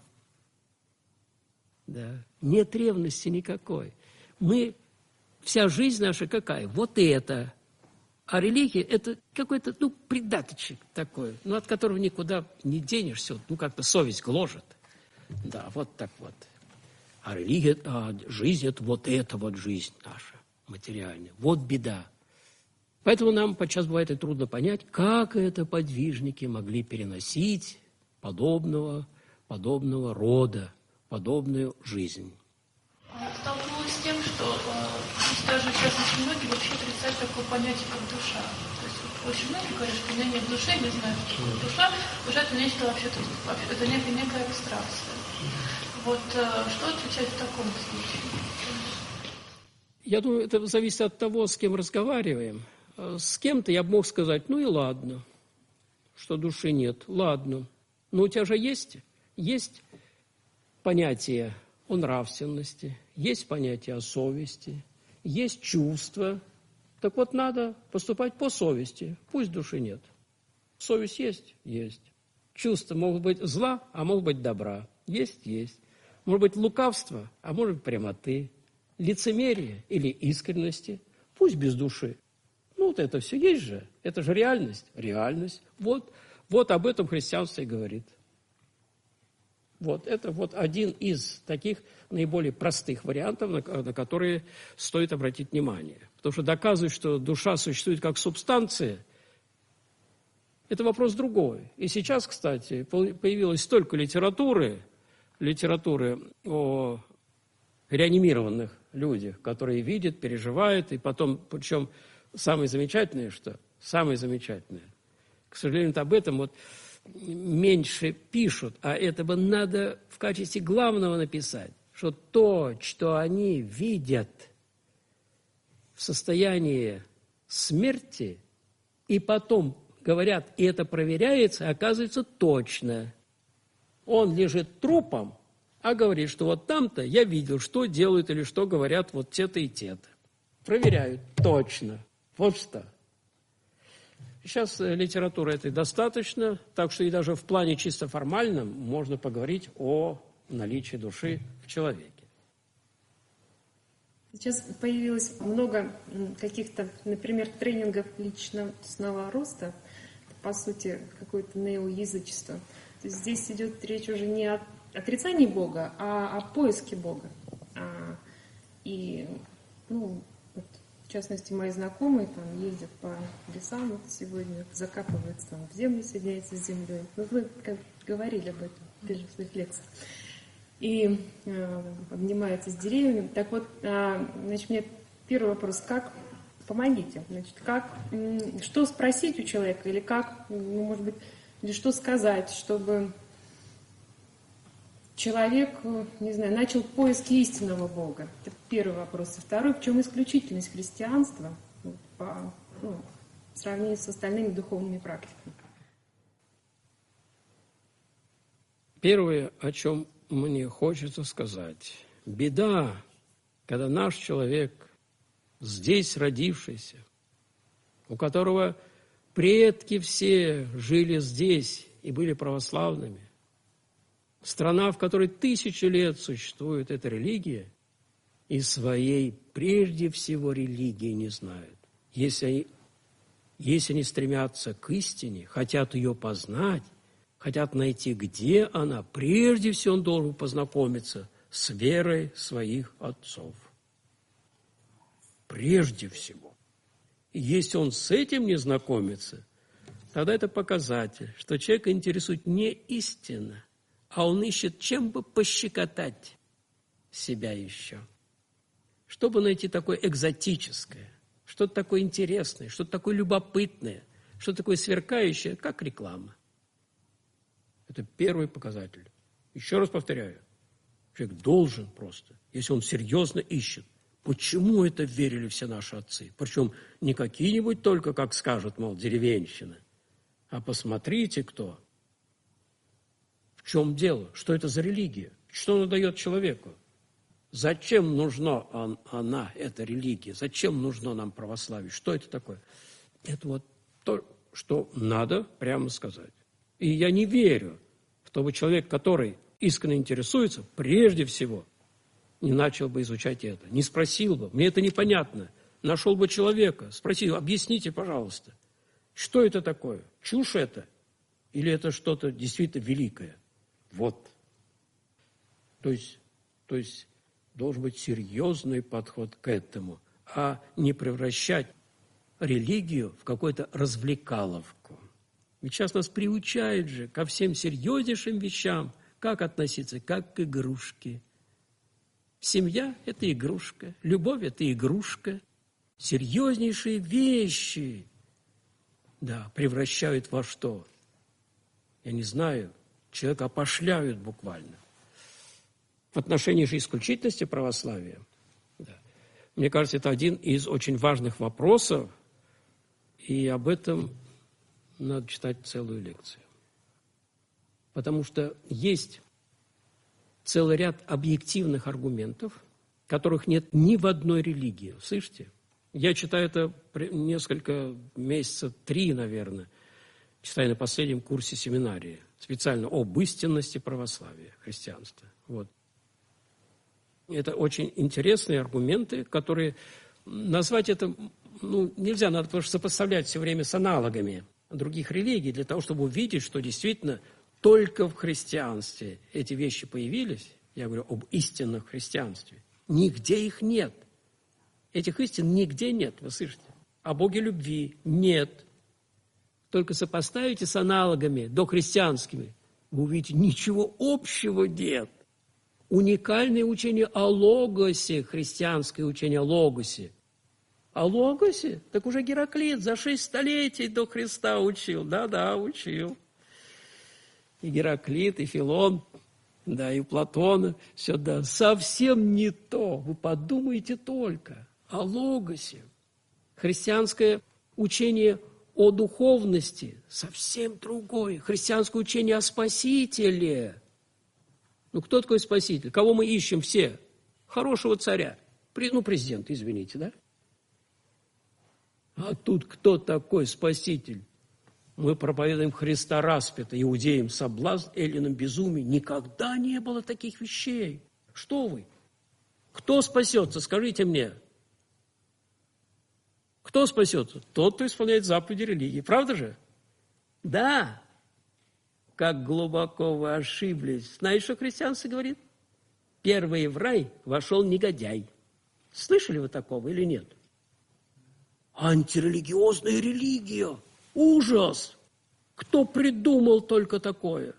Да. Нет ревности никакой. Мы, вся жизнь наша какая? Вот это. А религия – это какой-то, ну, придаточек такой, ну, от которого никуда не денешься, ну, как-то совесть гложет. Да, вот так вот. А религия, а жизнь – это вот эта вот жизнь наша, материальная. Вот беда. Поэтому нам подчас бывает и трудно понять, как это подвижники могли переносить подобного, подобного рода, подобную жизнь. Столкнулась с тем, что э, даже сейчас очень многие вообще отрицают такое понятие, как душа. То есть вот, очень многие говорят, что у меня нет души, не знаю, что такое душа. Душа – это нечто вообще-то, это некая, некая абстракция. Вот э, что отвечать в таком случае? Я думаю, это зависит от того, с кем разговариваем. С кем-то я бы мог сказать, ну и ладно, что души нет, ладно. Но у тебя же есть, есть понятие о нравственности, есть понятие о совести, есть чувства. Так вот, надо поступать по совести, пусть души нет. Совесть есть? Есть. Чувства могут быть зла, а могут быть добра. Есть? Есть. Может быть лукавство, а может быть прямоты, лицемерие или искренности. Пусть без души. Ну, вот это все есть же. Это же реальность. Реальность. Вот, вот об этом христианство и говорит. Вот это вот один из таких наиболее простых вариантов, на, на которые стоит обратить внимание. Потому что доказывать, что душа существует как субстанция, это вопрос другой. И сейчас, кстати, появилось столько литературы, литературы о реанимированных людях, которые видят, переживают, и потом, причем самое замечательное, что самое замечательное. К сожалению, об этом вот меньше пишут, а этого надо в качестве главного написать, что то, что они видят в состоянии смерти, и потом говорят, и это проверяется, оказывается точно. Он лежит трупом, а говорит, что вот там-то я видел, что делают или что говорят вот те-то и те-то. Проверяют точно. Вот что. Сейчас литературы этой достаточно, так что и даже в плане чисто формальном можно поговорить о наличии души в человеке. Сейчас появилось много каких-то, например, тренингов личностного роста, по сути, какое-то неоязычество. То есть здесь идет речь уже не о отрицании Бога, а о поиске Бога. А, и, ну, вот, в частности, мои знакомые там ездят по лесам вот сегодня, закапываются там в землю, соединяются с землей. Ну, вы как говорили об этом даже в своих лекциях. И э, обнимаются с деревьями. Так вот, э, значит, мне первый вопрос, как, помогите, значит, как, э, что спросить у человека, или как, ну, может быть, или что сказать, чтобы человек, не знаю, начал поиски истинного Бога. Это первый вопрос. И второй, в чем исключительность христианства вот, по ну, в сравнении с остальными духовными практиками? Первое, о чем мне хочется сказать. Беда, когда наш человек, здесь родившийся, у которого предки все жили здесь и были православными, страна, в которой тысячи лет существует эта религия, и своей прежде всего религии не знают. Если они, если они стремятся к истине, хотят ее познать, хотят найти, где она, прежде всего он должен познакомиться с верой своих отцов. Прежде всего. И если он с этим не знакомится, тогда это показатель, что человека интересует не истина, а он ищет, чем бы пощекотать себя еще. Чтобы найти такое экзотическое, что-то такое интересное, что-то такое любопытное, что-то такое сверкающее, как реклама. Это первый показатель. Еще раз повторяю, человек должен просто, если он серьезно ищет, почему это верили все наши отцы. Причем не какие-нибудь только, как скажут, мол, деревенщина, а посмотрите, кто. В чем дело? Что это за религия? Что она дает человеку? Зачем нужна она, эта религия? Зачем нужно нам православие? Что это такое? Это вот то, что надо прямо сказать. И я не верю, чтобы человек, который искренне интересуется, прежде всего, не начал бы изучать это, не спросил бы, мне это непонятно, нашел бы человека, спросил, объясните, пожалуйста, что это такое? Чушь это? Или это что-то действительно великое? Вот. То есть, то есть должен быть серьезный подход к этому, а не превращать религию в какую-то развлекаловку. Ведь сейчас нас приучают же ко всем серьезнейшим вещам, как относиться, как к игрушке. Семья – это игрушка, любовь – это игрушка. Серьезнейшие вещи, да, превращают во что? Я не знаю, человека опошляют буквально. В отношении же исключительности православия, да, мне кажется, это один из очень важных вопросов, и об этом надо читать целую лекцию. Потому что есть целый ряд объективных аргументов, которых нет ни в одной религии. Слышите? Я читаю это несколько месяцев, три, наверное, читаю на последнем курсе семинарии, специально об истинности православия, христианства. Вот. Это очень интересные аргументы, которые назвать это ну, нельзя, надо потому что сопоставлять все время с аналогами других религий, для того, чтобы увидеть, что действительно только в христианстве эти вещи появились, я говорю об истинном христианстве, нигде их нет. Этих истин нигде нет, вы слышите? О Боге любви нет. Только сопоставите с аналогами дохристианскими, вы увидите, ничего общего нет. Уникальное учение о Логосе, христианское учение о Логосе, О логосе? Так уже Гераклит за шесть столетий до Христа учил. Да-да, учил. И Гераклит, и Филон, да, и Платона. Все, да, совсем не то. Вы подумайте только о логосе. Христианское учение о духовности совсем другое. Христианское учение о Спасителе. Ну, кто такой Спаситель? Кого мы ищем все? Хорошего царя. Ну, президента, извините, да? А тут кто такой Спаситель? Мы проповедуем Христа распята, иудеям соблазн, эллинам безумие. Никогда не было таких вещей. Что вы? Кто спасется? Скажите мне. Кто спасется? Тот, кто исполняет заповеди религии. Правда же? Да. Как глубоко вы ошиблись. Знаешь, что христианство говорит? Первый в рай вошел негодяй. Слышали вы такого или нет? Антирелигиозная религия. Ужас! Кто придумал только такое?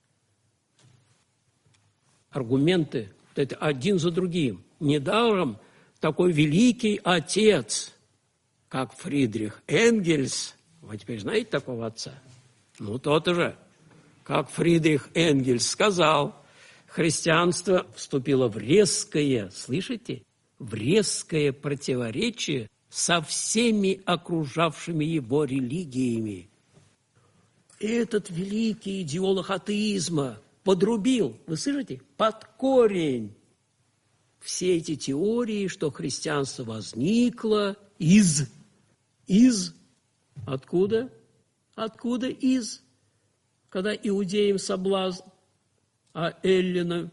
Аргументы вот это один за другим. Недаром такой великий отец, как Фридрих Энгельс. Вы теперь знаете такого отца? Ну, тот же. Как Фридрих Энгельс сказал, христианство вступило в резкое, слышите, в резкое противоречие со всеми окружавшими его религиями. Этот великий идеолог атеизма подрубил, вы слышите, под корень все эти теории, что христианство возникло из, из, откуда? Откуда из? Когда иудеям соблазн, а эллинам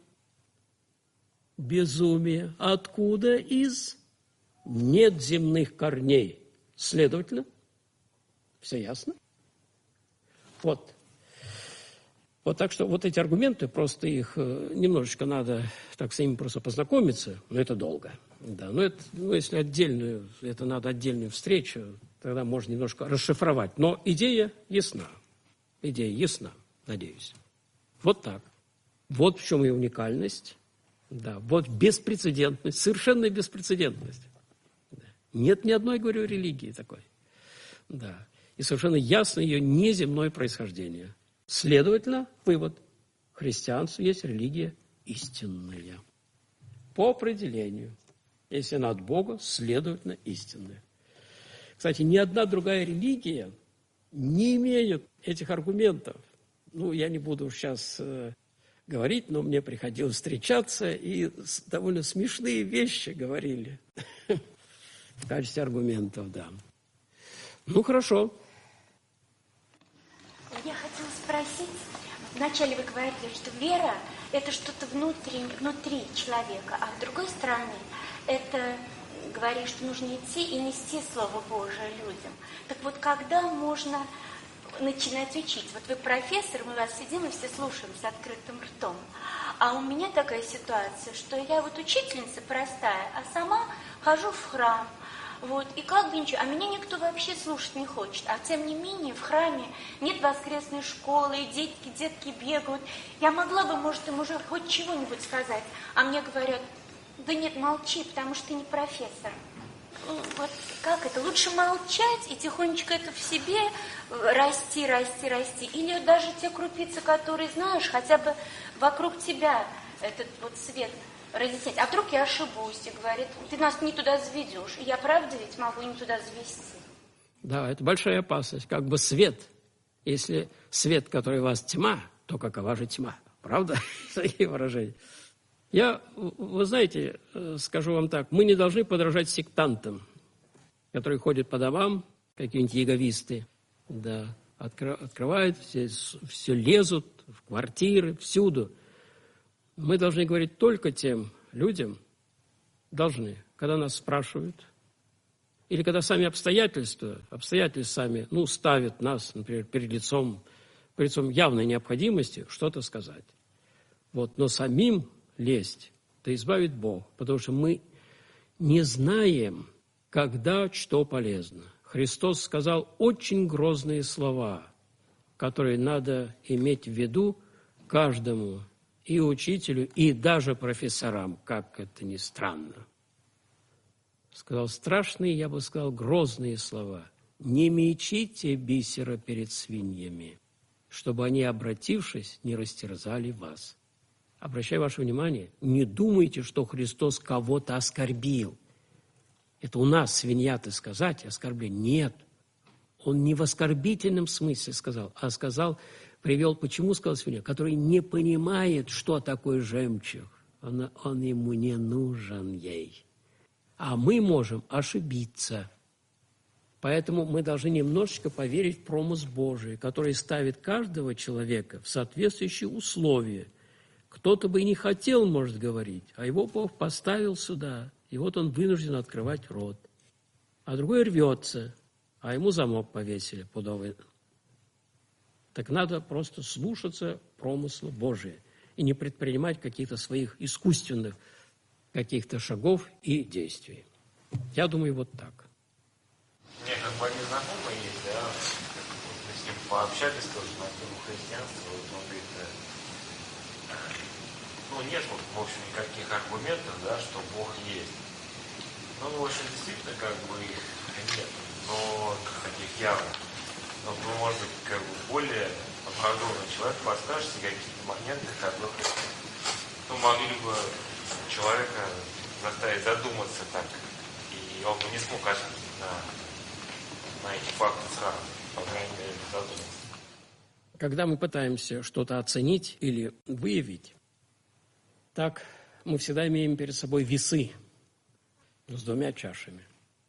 безумие. Откуда из? Нет земных корней. Следовательно, все ясно? Вот. Вот так что вот эти аргументы, просто их немножечко надо так с ними просто познакомиться, но это долго. Да, но это, ну, если отдельную, это надо отдельную встречу, тогда можно немножко расшифровать. Но идея ясна. Идея ясна, надеюсь. Вот так. Вот в чем ее уникальность. Да, вот беспрецедентность, совершенная беспрецедентность. Да. Нет ни одной, говорю, религии такой. Да. И совершенно ясно ее неземное происхождение. Следовательно, вывод. Христианство есть религия истинная. По определению. Если она от Бога, следовательно, истинная. Кстати, ни одна другая религия не имеет этих аргументов. Ну, я не буду сейчас э, говорить, но мне приходилось встречаться, и довольно смешные вещи говорили в качестве аргументов, да. Ну, хорошо. Я хотела спросить, вначале вы говорили, что вера – это что-то внутри, внутри человека, а с другой стороны, это говорит, что нужно идти и нести Слово Божие людям. Так вот, когда можно начинать учить? Вот вы профессор, мы вас сидим и все слушаем с открытым ртом. А у меня такая ситуация, что я вот учительница простая, а сама хожу в храм. Вот, и как бы ничего, а меня никто вообще слушать не хочет. А тем не менее в храме нет воскресной школы, и детки, детки бегают. Я могла бы, может, им уже хоть чего-нибудь сказать. А мне говорят, да нет, молчи, потому что ты не профессор. Вот как это? Лучше молчать и тихонечко это в себе расти, расти, расти. Или даже те крупицы, которые знаешь, хотя бы вокруг тебя этот вот свет разъяснять. А вдруг я ошибусь и говорит, ты нас не туда заведешь. И я правда ведь могу не туда завести. Да, это большая опасность. Как бы свет. Если свет, который у вас тьма, то какова же тьма? Правда? Такие выражения. Я, вы знаете, скажу вам так, мы не должны подражать сектантам, которые ходят по домам, какие-нибудь яговисты, да, откры, открывают, все, все лезут в квартиры, всюду. Мы должны говорить только тем людям, должны, когда нас спрашивают, или когда сами обстоятельства, обстоятельства сами, ну, ставят нас, например, перед лицом, перед лицом явной необходимости что-то сказать. Вот, но самим лезть, да избавит Бог, потому что мы не знаем, когда что полезно. Христос сказал очень грозные слова, которые надо иметь в виду каждому и учителю, и даже профессорам, как это ни странно. сказал страшные, я бы сказал, грозные слова. «Не мечите бисера перед свиньями, чтобы они, обратившись, не растерзали вас». Обращаю ваше внимание, не думайте, что Христос кого-то оскорбил. Это у нас свинья-то сказать, оскорбление. Нет. Он не в оскорбительном смысле сказал, а сказал, привел, почему сказал свинья, который не понимает, что такое жемчуг. Он, он ему не нужен ей. А мы можем ошибиться. Поэтому мы должны немножечко поверить в промысл Божий, который ставит каждого человека в соответствующие условия. Кто-то бы и не хотел, может, говорить, а его Бог поставил сюда, и вот он вынужден открывать рот. А другой рвется, а ему замок повесили пудовый. Так надо просто слушаться промысла Божия и не предпринимать каких-то своих искусственных каких-то шагов и действий. Я думаю, вот так. У меня как бы один знакомый есть, да, мы с ним пообщались тоже на тему христианства, вот он говорит, ну, нет, вот, в общем, никаких аргументов, да, что Бог есть. Ну, в общем, действительно, как бы, их нет, но таких явных. Но, ну, может быть, как бы, более образованный человек подскажете какие-то моменты, которые, ну, могли бы человека заставить задуматься так, и он бы не смог ответить на, на эти факты сразу, по крайней мере, задуматься. Когда мы пытаемся что-то оценить или выявить, так мы всегда имеем перед собой весы с двумя чашами.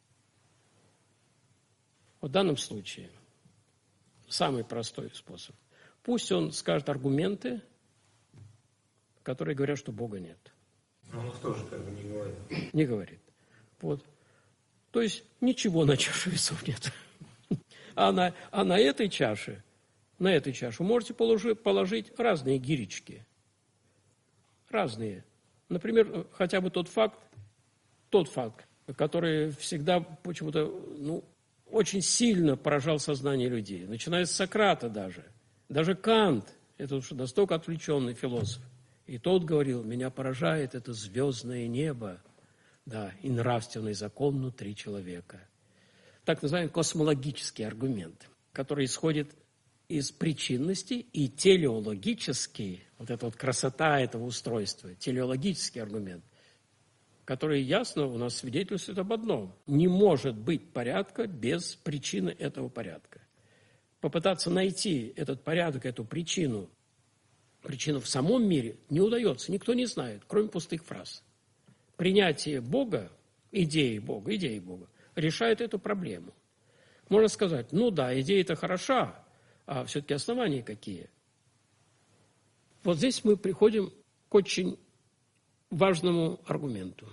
В данном случае самый простой способ. Пусть он скажет аргументы, которые говорят, что Бога нет. Он их тоже как бы не говорит. Не говорит. Вот. То есть ничего на чаше весов нет. А на, а на этой чаше, на этой чашу можете положить, положить разные гиречки. Разные. Например, хотя бы тот факт, тот факт, который всегда почему-то, ну, очень сильно поражал сознание людей. Начиная с Сократа даже. Даже Кант, это уж настолько отвлеченный философ. И тот говорил, меня поражает это звездное небо, да, и нравственный закон внутри человека. Так называемый космологический аргумент, который исходит из причинности и телеологический, вот эта вот красота этого устройства, телеологический аргумент, который ясно у нас свидетельствует об одном. Не может быть порядка без причины этого порядка. Попытаться найти этот порядок, эту причину, причину в самом мире не удается, никто не знает, кроме пустых фраз. Принятие Бога, идеи Бога, идеи Бога, решает эту проблему. Можно сказать, ну да, идея-то хороша, а все-таки основания какие? Вот здесь мы приходим к очень важному аргументу.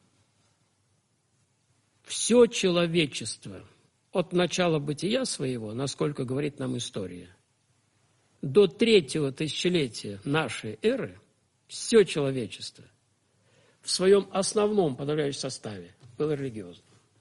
Все человечество от начала бытия своего, насколько говорит нам история, до третьего тысячелетия нашей эры, все человечество в своем основном подавляющем составе было религиозным.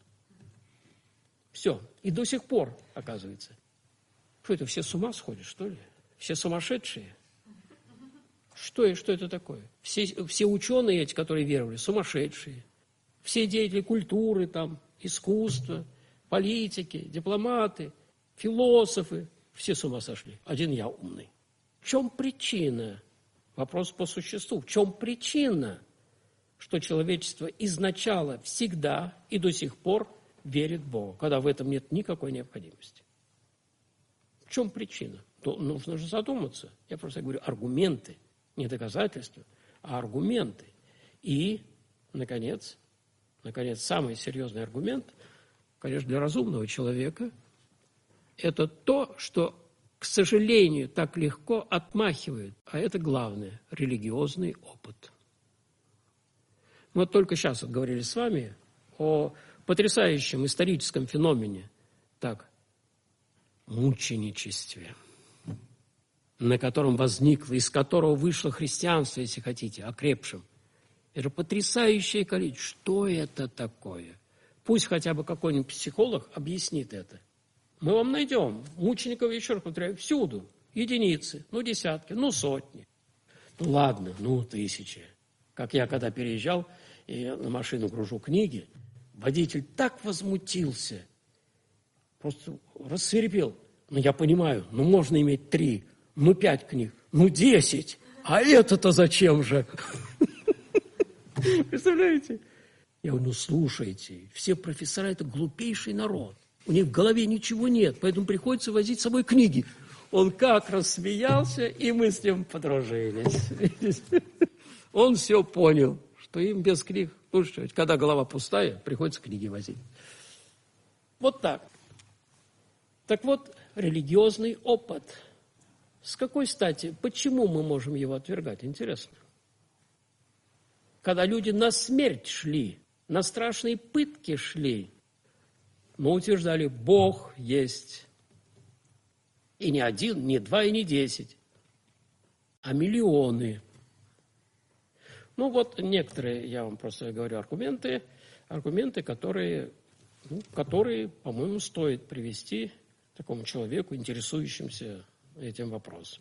Все. И до сих пор, оказывается. Что это, все с ума сходят, что ли? Все сумасшедшие? Что, что это такое? Все, все ученые эти, которые веровали, сумасшедшие. Все деятели культуры, там, искусства, политики, дипломаты, философы, все с ума сошли. Один я умный. В чем причина? Вопрос по существу. В чем причина, что человечество изначально всегда и до сих пор верит в Бога, когда в этом нет никакой необходимости? В чем причина? То нужно же задуматься. Я просто говорю аргументы, не доказательства, а аргументы. И, наконец, наконец, самый серьезный аргумент, конечно, для разумного человека, это то, что, к сожалению, так легко отмахивают, а это главное, религиозный опыт. Мы вот только сейчас вот говорили с вами о потрясающем историческом феномене, так, мученичестве, на котором возникло, из которого вышло христианство, если хотите, окрепшим. Это потрясающее количество. Что это такое? Пусть хотя бы какой-нибудь психолог объяснит это. Мы вам найдем мучеников, еще раз повторяю, всюду. Единицы, ну десятки, ну сотни. Ну ладно, ну тысячи. Как я когда переезжал, и на машину гружу книги, Водитель так возмутился, просто рассвирепел. Ну, я понимаю, ну, можно иметь три, ну, пять книг, ну, десять. А это-то зачем же? Представляете? Я говорю, ну, слушайте, все профессора – это глупейший народ. У них в голове ничего нет, поэтому приходится возить с собой книги. Он как рассмеялся, и мы с ним подружились. Он все понял, что им без книг, ну что, когда голова пустая, приходится книги возить. Вот так. Так вот, религиозный опыт. С какой стати? Почему мы можем его отвергать? Интересно. Когда люди на смерть шли, на страшные пытки шли, мы утверждали, Бог есть. И не один, не два, и не десять, а миллионы. Ну вот некоторые, я вам просто говорю, аргументы, аргументы, которые, ну, которые, по-моему, стоит привести такому человеку, интересующимся этим вопросом.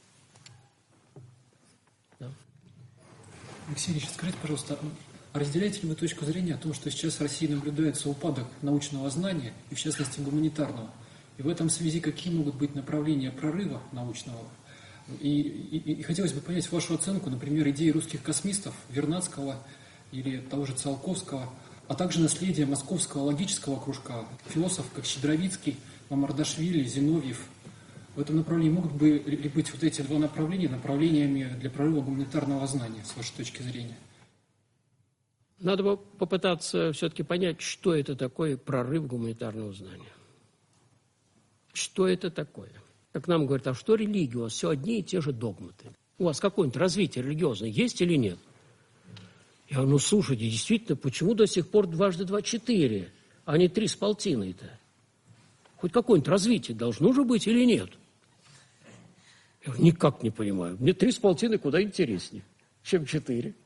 Да. Алексей Ильич, скажите, пожалуйста, разделяете ли вы точку зрения о том, что сейчас в России наблюдается упадок научного знания, и в частности гуманитарного? И в этом связи какие могут быть направления прорыва научного? И, и, и хотелось бы понять вашу оценку, например, идеи русских космистов, Вернадского или того же Циолковского, а также наследие московского логического кружка, философов, как Щедровицкий, Мамардашвили, Зиновьев. В этом направлении могут ли быть вот эти два направления направлениями для прорыва гуманитарного знания, с вашей точки зрения? Надо бы попытаться все-таки понять, что это такое прорыв гуманитарного знания. Что это такое? Как нам говорят, а что религия? У вас все одни и те же догматы. У вас какое-нибудь развитие религиозное есть или нет? Я говорю, ну слушайте, действительно, почему до сих пор дважды два четыре, а не три с полтиной-то? Хоть какое-нибудь развитие должно же быть или нет? Я говорю, никак не понимаю. Мне три с полтиной куда интереснее, чем четыре.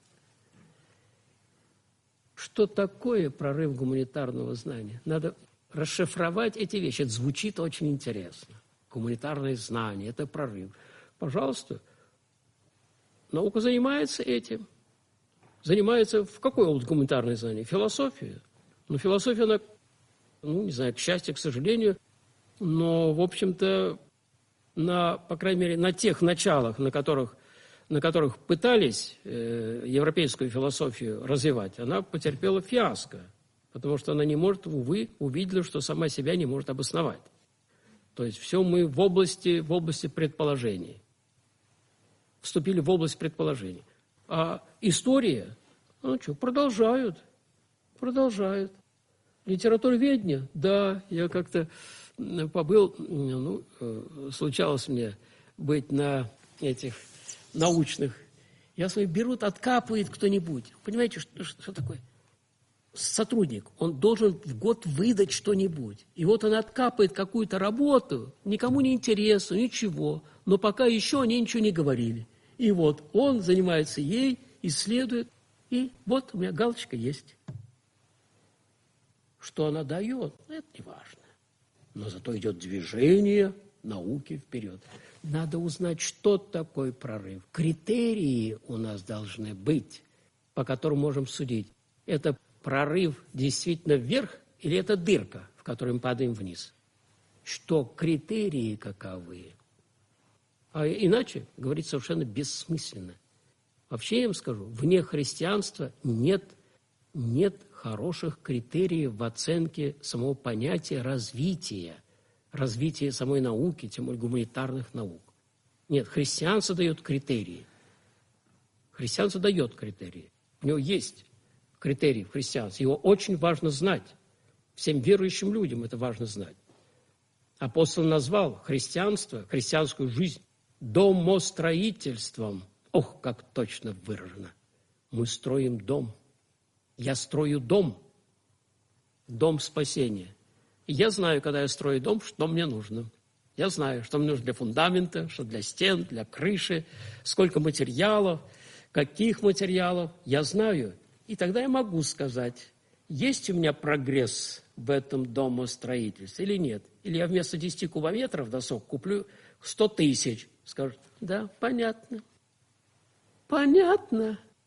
Что такое прорыв гуманитарного знания? Надо расшифровать эти вещи. Это звучит очень интересно. Гуманитарное знание – это прорыв. Пожалуйста, наука занимается этим. Занимается в какой области гуманитарное знание? Философия. Ну, философия, она, ну, не знаю, к счастью, к сожалению, но, в общем-то, на, по крайней мере, на тех началах, на которых, на которых пытались э, европейскую философию развивать, она потерпела фиаско. Потому что она не может, увы, увидела, что сама себя не может обосновать. То есть все мы в области, в области предположений. Вступили в область предположений. А история, ну что, продолжают, продолжают. Литературоведение, да, я как-то побыл, ну, случалось мне быть на этих научных. Я смотрю, берут, откапывает кто-нибудь. Понимаете, что, что такое? Сотрудник, он должен в год выдать что-нибудь. И вот он откапывает какую-то работу, никому не интересно, ничего, но пока еще они ничего не говорили. И вот он занимается ей, исследует, и вот у меня галочка есть. Что она дает, это не важно. Но зато идет движение науки вперед. Надо узнать, что такое прорыв. Критерии у нас должны быть, по которым можем судить. Это прорыв действительно вверх или это дырка, в которой мы падаем вниз? Что критерии каковы? А иначе говорить совершенно бессмысленно. Вообще я вам скажу, вне христианства нет, нет хороших критериев в оценке самого понятия развития, развития самой науки, тем более гуманитарных наук. Нет, христианство дает критерии. Христианство дает критерии. У него есть критерий в христианстве. Его очень важно знать. Всем верующим людям это важно знать. Апостол назвал христианство, христианскую жизнь домостроительством. Ох, как точно выражено. Мы строим дом. Я строю дом. Дом спасения. И я знаю, когда я строю дом, что мне нужно. Я знаю, что мне нужно для фундамента, что для стен, для крыши, сколько материалов, каких материалов. Я знаю. И тогда я могу сказать, есть у меня прогресс в этом домостроительстве или нет. Или я вместо десяти кубометров досок куплю сто тысяч. Скажут, да, понятно. Понятно.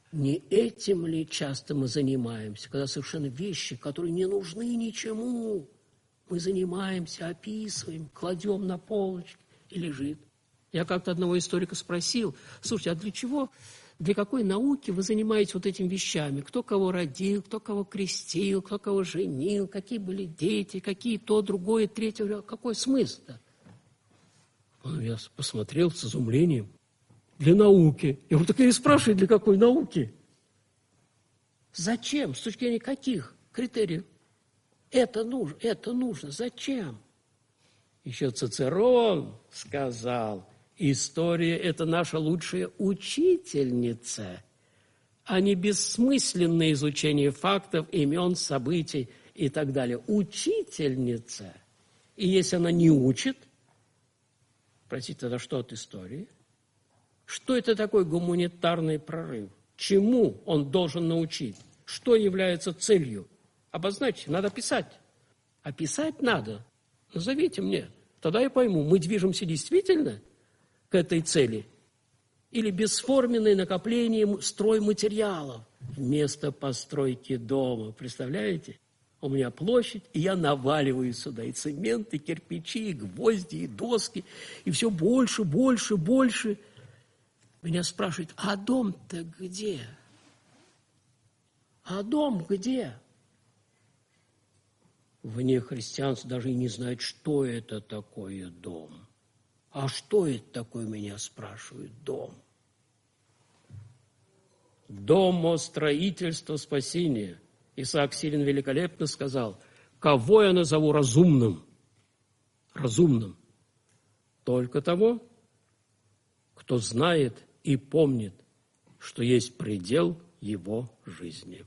Не этим ли часто мы занимаемся, когда совершенно вещи, которые не нужны ничему, мы занимаемся, описываем, кладем на полочки и лежит. Я как-то одного историка спросил: слушайте, а для чего, для какой науки вы занимаетесь вот этими вещами? Кто кого родил, кто кого крестил, кто кого женил, какие были дети, какие то, другое, третье. Какой смысл-то? Он я посмотрел с изумлением. Для науки. Я говорю, так я и спрашиваю, для какой науки? Зачем? С точки зрения каких критериев? Это нужно, это нужно. Зачем? Еще Цицерон сказал, история – это наша лучшая учительница, а не бессмысленное изучение фактов, имен, событий и так далее. Учительница. И если она не учит, простите, тогда что от истории? Что это такой гуманитарный прорыв? Чему он должен научить? Что является целью? Обозначьте, надо писать. А писать надо. Назовите мне. Тогда я пойму, мы движемся действительно к этой цели? Или бесформенное накопление стройматериалов вместо постройки дома? Представляете? У меня площадь, и я наваливаю сюда и цемент, и кирпичи, и гвозди, и доски, и все больше, больше, больше. Меня спрашивают, а дом-то где? А дом где? Вне христианства даже и не знают, что это такое дом. А что это такое, меня спрашивают, дом? Домостроительство спасения. Исаак Сирин великолепно сказал, кого я назову разумным? Разумным. Только того, кто знает и помнит, что есть предел его жизни.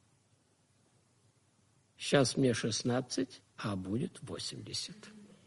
Сейчас мне шестнадцать, а будет восемьдесят.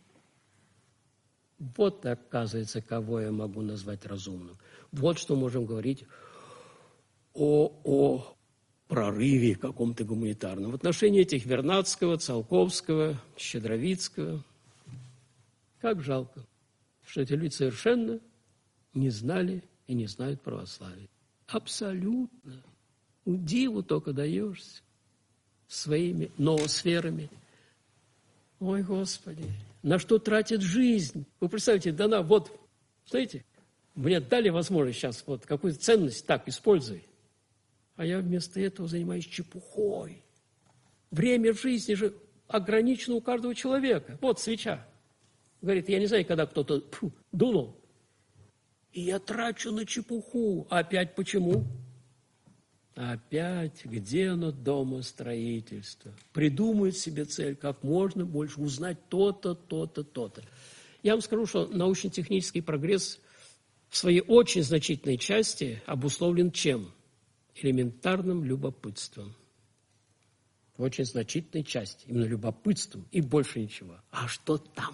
Вот, оказывается, кого я могу назвать разумным. Вот что можем говорить о, о прорыве каком-то гуманитарном. В отношении этих Вернадского, Циолковского, Щедровицкого. Как жалко, что эти люди совершенно не знали и не знают православия. Абсолютно. Диву только даешься своими новосферами. Ой, Господи, на что тратит жизнь? Вы представляете, дана, вот, знаете, мне дали возможность сейчас вот какую-то ценность так используй, а я вместо этого занимаюсь чепухой. Время в жизни же ограничено у каждого человека. Вот свеча. Говорит, я не знаю, когда кто-то фу, дунул. И я трачу на чепуху. Опять почему? Опять, где оно домостроительство? Придумают себе цель, как можно больше узнать то-то, то-то, то-то. Я вам скажу, что научно-технический прогресс в своей очень значительной части обусловлен чем? Элементарным любопытством. В очень значительной части. Именно любопытством и больше ничего. А что там?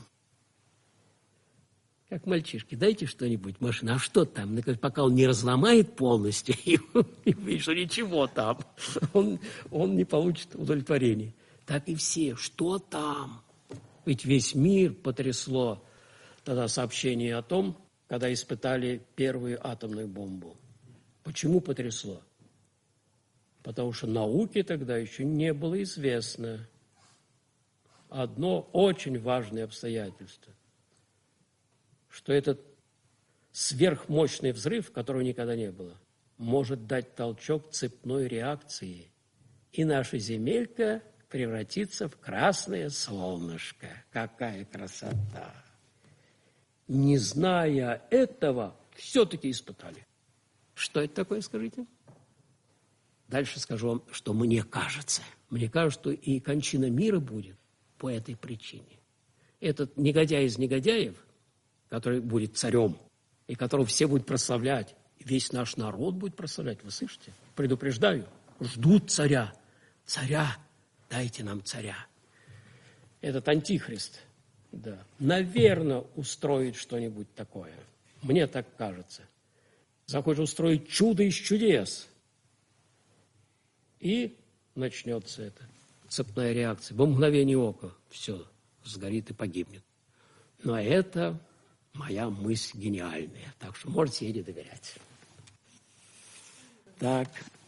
Как мальчишки, дайте что-нибудь, машина, а что там? Пока он не разломает полностью, и видишь, что ничего там, он, он не получит удовлетворения. Так и все, что там? Ведь весь мир потрясло тогда сообщение о том, когда испытали первую атомную бомбу. Почему потрясло? Потому что науке тогда еще не было известно одно очень важное обстоятельство, что этот сверхмощный взрыв, которого никогда не было, может дать толчок цепной реакции, и наша земелька превратится в красное солнышко. Какая красота! Не зная этого, все-таки испытали. Что это такое, скажите? Дальше скажу вам, что мне кажется. Мне кажется, что и кончина мира будет по этой причине. Этот негодяй из негодяев, который будет царем, и которого все будут прославлять, весь наш народ будет прославлять, вы слышите? Предупреждаю, ждут царя. Царя, дайте нам царя. Этот антихрист, да, наверное, устроит что-нибудь такое. Мне так кажется. Захочет устроить чудо из чудес. И начнется это. Цепная реакция. Во мгновение ока все сгорит и погибнет. Но это моя мысль гениальная. Так что можете ей не доверять. Так.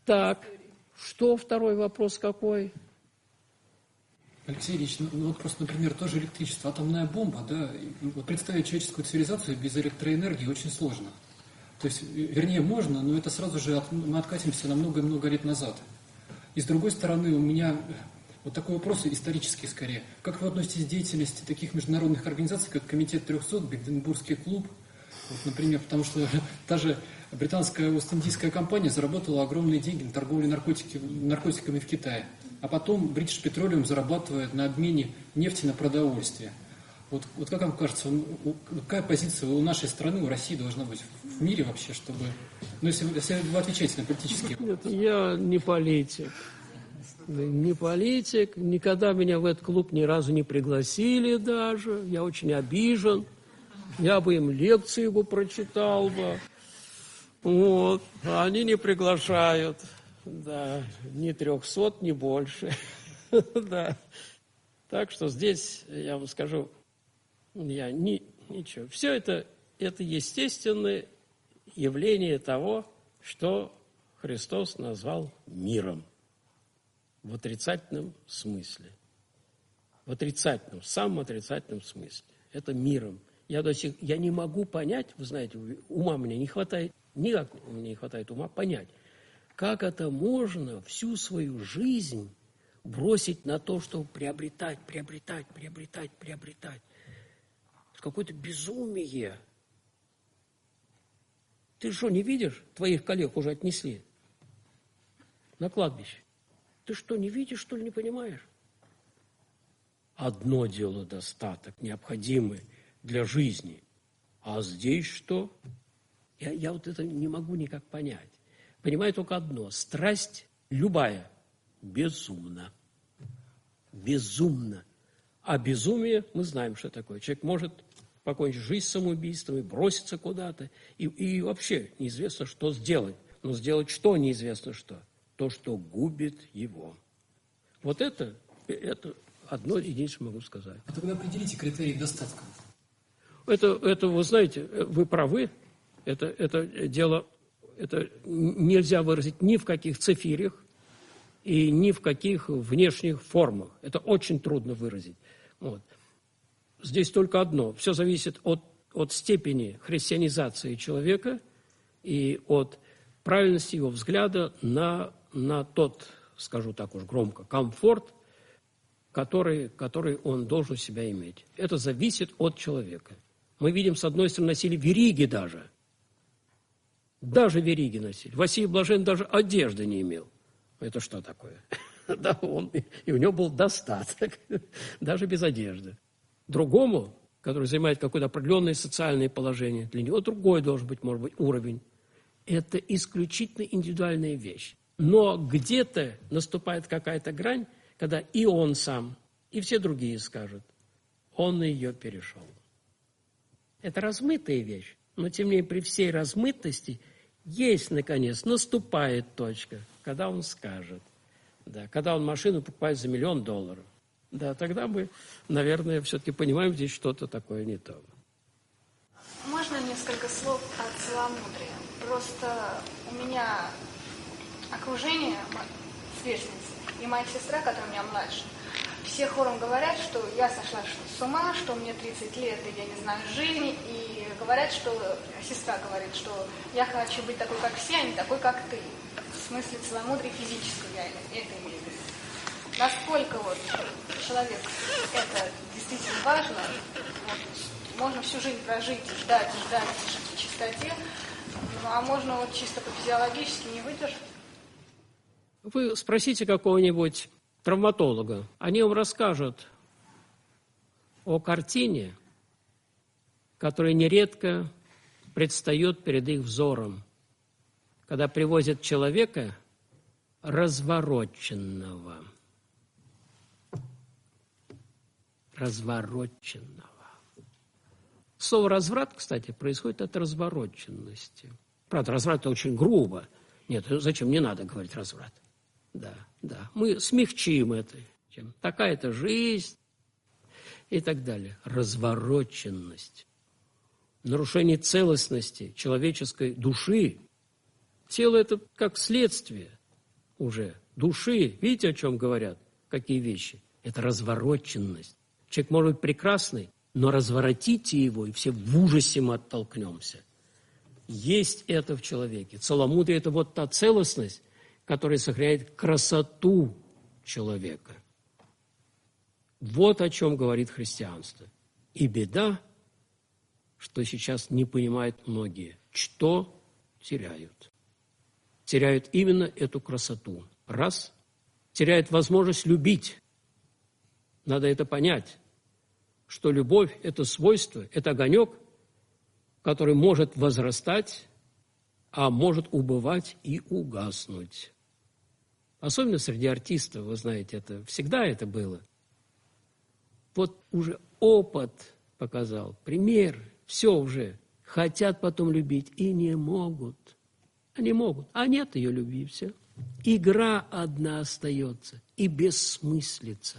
Так, что второй вопрос какой? Алексей Ильич, ну вот просто, например, тоже электричество, атомная бомба, да, вот представить человеческую цивилизацию без электроэнергии очень сложно. То есть, вернее, можно, но это сразу же от, мы откатимся на много-много лет назад. И с другой стороны, у меня вот такой вопрос исторический скорее. Как вы относитесь к деятельности таких международных организаций, как Комитет трехсот, Бигденбургский клуб, вот, например, потому что та же британская Ост-Индийская компания заработала огромные деньги на торговле наркотики, наркотиками в Китае, а потом British Petroleum зарабатывает на обмене нефти на продовольствие. Вот, вот как вам кажется, какая позиция у нашей страны, у России должна быть в мире вообще, чтобы... Ну, если, если вы отвечаете на политические... Нет, я не политик. Не политик. Никогда меня в этот клуб ни разу не пригласили даже. Я очень обижен. Я бы им лекцию бы прочитал бы. Вот. А они не приглашают. Да. Ни трехсот, ни больше. Да. Так что здесь, я вам скажу, я не, ничего. Все это, это естественное явление того, что Христос назвал миром. В отрицательном смысле. В отрицательном, в самом отрицательном смысле. Это миром. Я, до сих, я не могу понять, вы знаете, ума мне не хватает, никак мне не хватает ума понять, как это можно всю свою жизнь бросить на то, чтобы приобретать, приобретать, приобретать, приобретать. Какое-то безумие. Ты что, не видишь? Твоих коллег уже отнесли на кладбище. Ты что, не видишь, что ли, не понимаешь? Одно дело достаток, необходимый для жизни. А здесь что? Я, я вот это не могу никак понять. Понимаю только одно. Страсть любая безумна. Безумна. А безумие, мы знаем, что такое. Человек может покончить жизнь самоубийством и броситься куда-то. И, и вообще неизвестно, что сделать. Но сделать что неизвестно что. То, что губит его. Вот это, это одно единственное могу сказать. А тогда определите критерии достатка. Это, это, вы знаете, вы правы. Это, это дело, это нельзя выразить ни в каких цифирях и ни в каких внешних формах. Это очень трудно выразить. Вот. Здесь только одно. Все зависит от, от степени христианизации человека и от правильности его взгляда на, на тот, скажу так уж громко, комфорт, который, который он должен себя иметь. Это зависит от человека. Мы видим, с одной стороны, носили вериги даже. Даже вериги носили. Василий Блаженный даже одежды не имел. Это что такое? Да, он, и у него был достаток, даже без одежды. Другому, который занимает какое-то определенное социальное положение, для него другой должен быть, может быть, уровень. Это исключительно индивидуальная вещь. Но где-то наступает какая-то грань, когда и он сам, и все другие скажут, он ее перешел. Это размытая вещь, но тем не менее при всей размытости есть, наконец, наступает точка, когда он скажет, да, когда он машину покупает за миллион долларов. Да, тогда мы, наверное, все-таки понимаем, здесь что-то такое не то. Можно несколько слов о целомудрии? Просто у меня окружение сверстницы и моя сестра, которая у меня младше, все хором говорят, что я сошла с ума, что мне тридцать лет, и я не знаю жизни, и говорят, что, сестра говорит, что я хочу быть такой, как все, а не такой, как ты. В смысле целомудрия физического я это имею в виду. Насколько вот человек это действительно важно, вот, можно всю жизнь прожить, ждать, ждать в чистоте, ну, а можно вот чисто по-физиологически не выдержать. Вы спросите какого-нибудь травматолога, они вам расскажут о картине, которая нередко предстает перед их взором, когда привозят человека развороченного. Развороченного. Слово «разврат», кстати, происходит от развороченности. Правда, разврат – это очень грубо. Нет, зачем? Не надо говорить «разврат». Да, да. Мы смягчим это. Чем такая-то жизнь и так далее. Развороченность. Нарушение целостности человеческой души. Тело – это как следствие. уже души, видите, о чем говорят? Какие вещи? Это развороченность. Человек может быть прекрасный, но разворотите его, и все в ужасе мы оттолкнемся. Есть это в человеке. Целомудрие – это вот та целостность, которая сохраняет красоту человека. Вот о чем говорит христианство. И беда, что сейчас не понимают многие, что теряют. Теряют именно эту красоту. Раз. Теряют возможность любить. Надо это понять, что любовь – это свойство, это огонек, который может возрастать, а может убывать и угаснуть. Особенно среди артистов, вы знаете, это всегда это было. Вот уже опыт показал, пример, все уже. Хотят потом любить и не могут. Они могут, а нет ее любви, все. Игра одна остается и бессмыслица.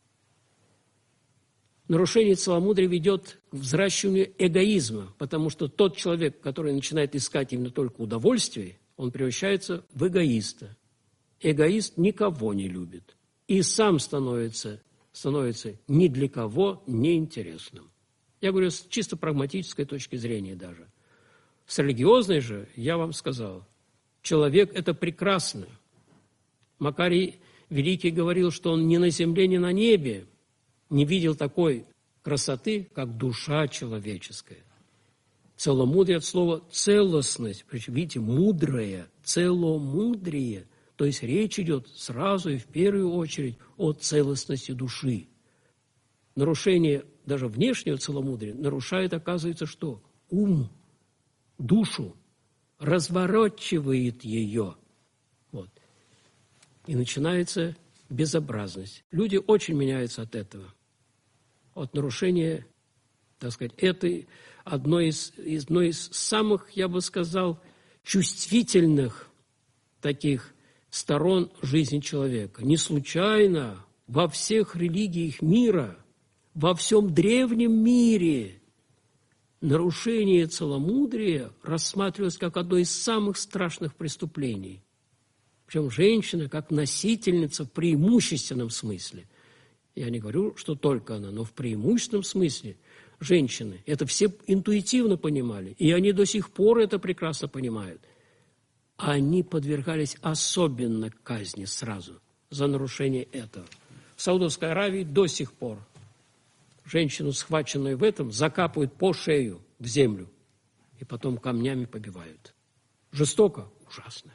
Нарушение целомудрия ведет к взращиванию эгоизма, потому что тот человек, который начинает искать именно только удовольствие, он превращается в эгоиста. Эгоист никого не любит и сам становится, становится ни для кого неинтересным. Я говорю с чисто прагматической точки зрения даже. С религиозной же я вам сказал, человек – это прекрасно. Макарий Великий говорил, что он ни на земле, ни на небе не видел такой красоты, как душа человеческая. Целомудрие от слова целостность. Причем, видите, мудрое, целомудрие. То есть речь идет сразу и в первую очередь о целостности души. Нарушение даже внешнего целомудрия нарушает, оказывается, что? Ум, душу, разворачивает ее. Вот. И начинается безобразность. Люди очень меняются от этого. От нарушения, так сказать, это одно из, одно из самых, я бы сказал, чувствительных таких сторон жизни человека. Не случайно во всех религиях мира, во всем древнем мире нарушение целомудрия рассматривалось как одно из самых страшных преступлений. Причем женщина как носительница в преимущественном смысле. Я не говорю, что только она, но в преимущественном смысле женщины. Это все интуитивно понимали, и они до сих пор это прекрасно понимают. Они подвергались особенно казни сразу за нарушение этого. В Саудовской Аравии до сих пор женщину, схваченную в этом, закапывают по шею в землю и потом камнями побивают. Жестоко? Ужасно.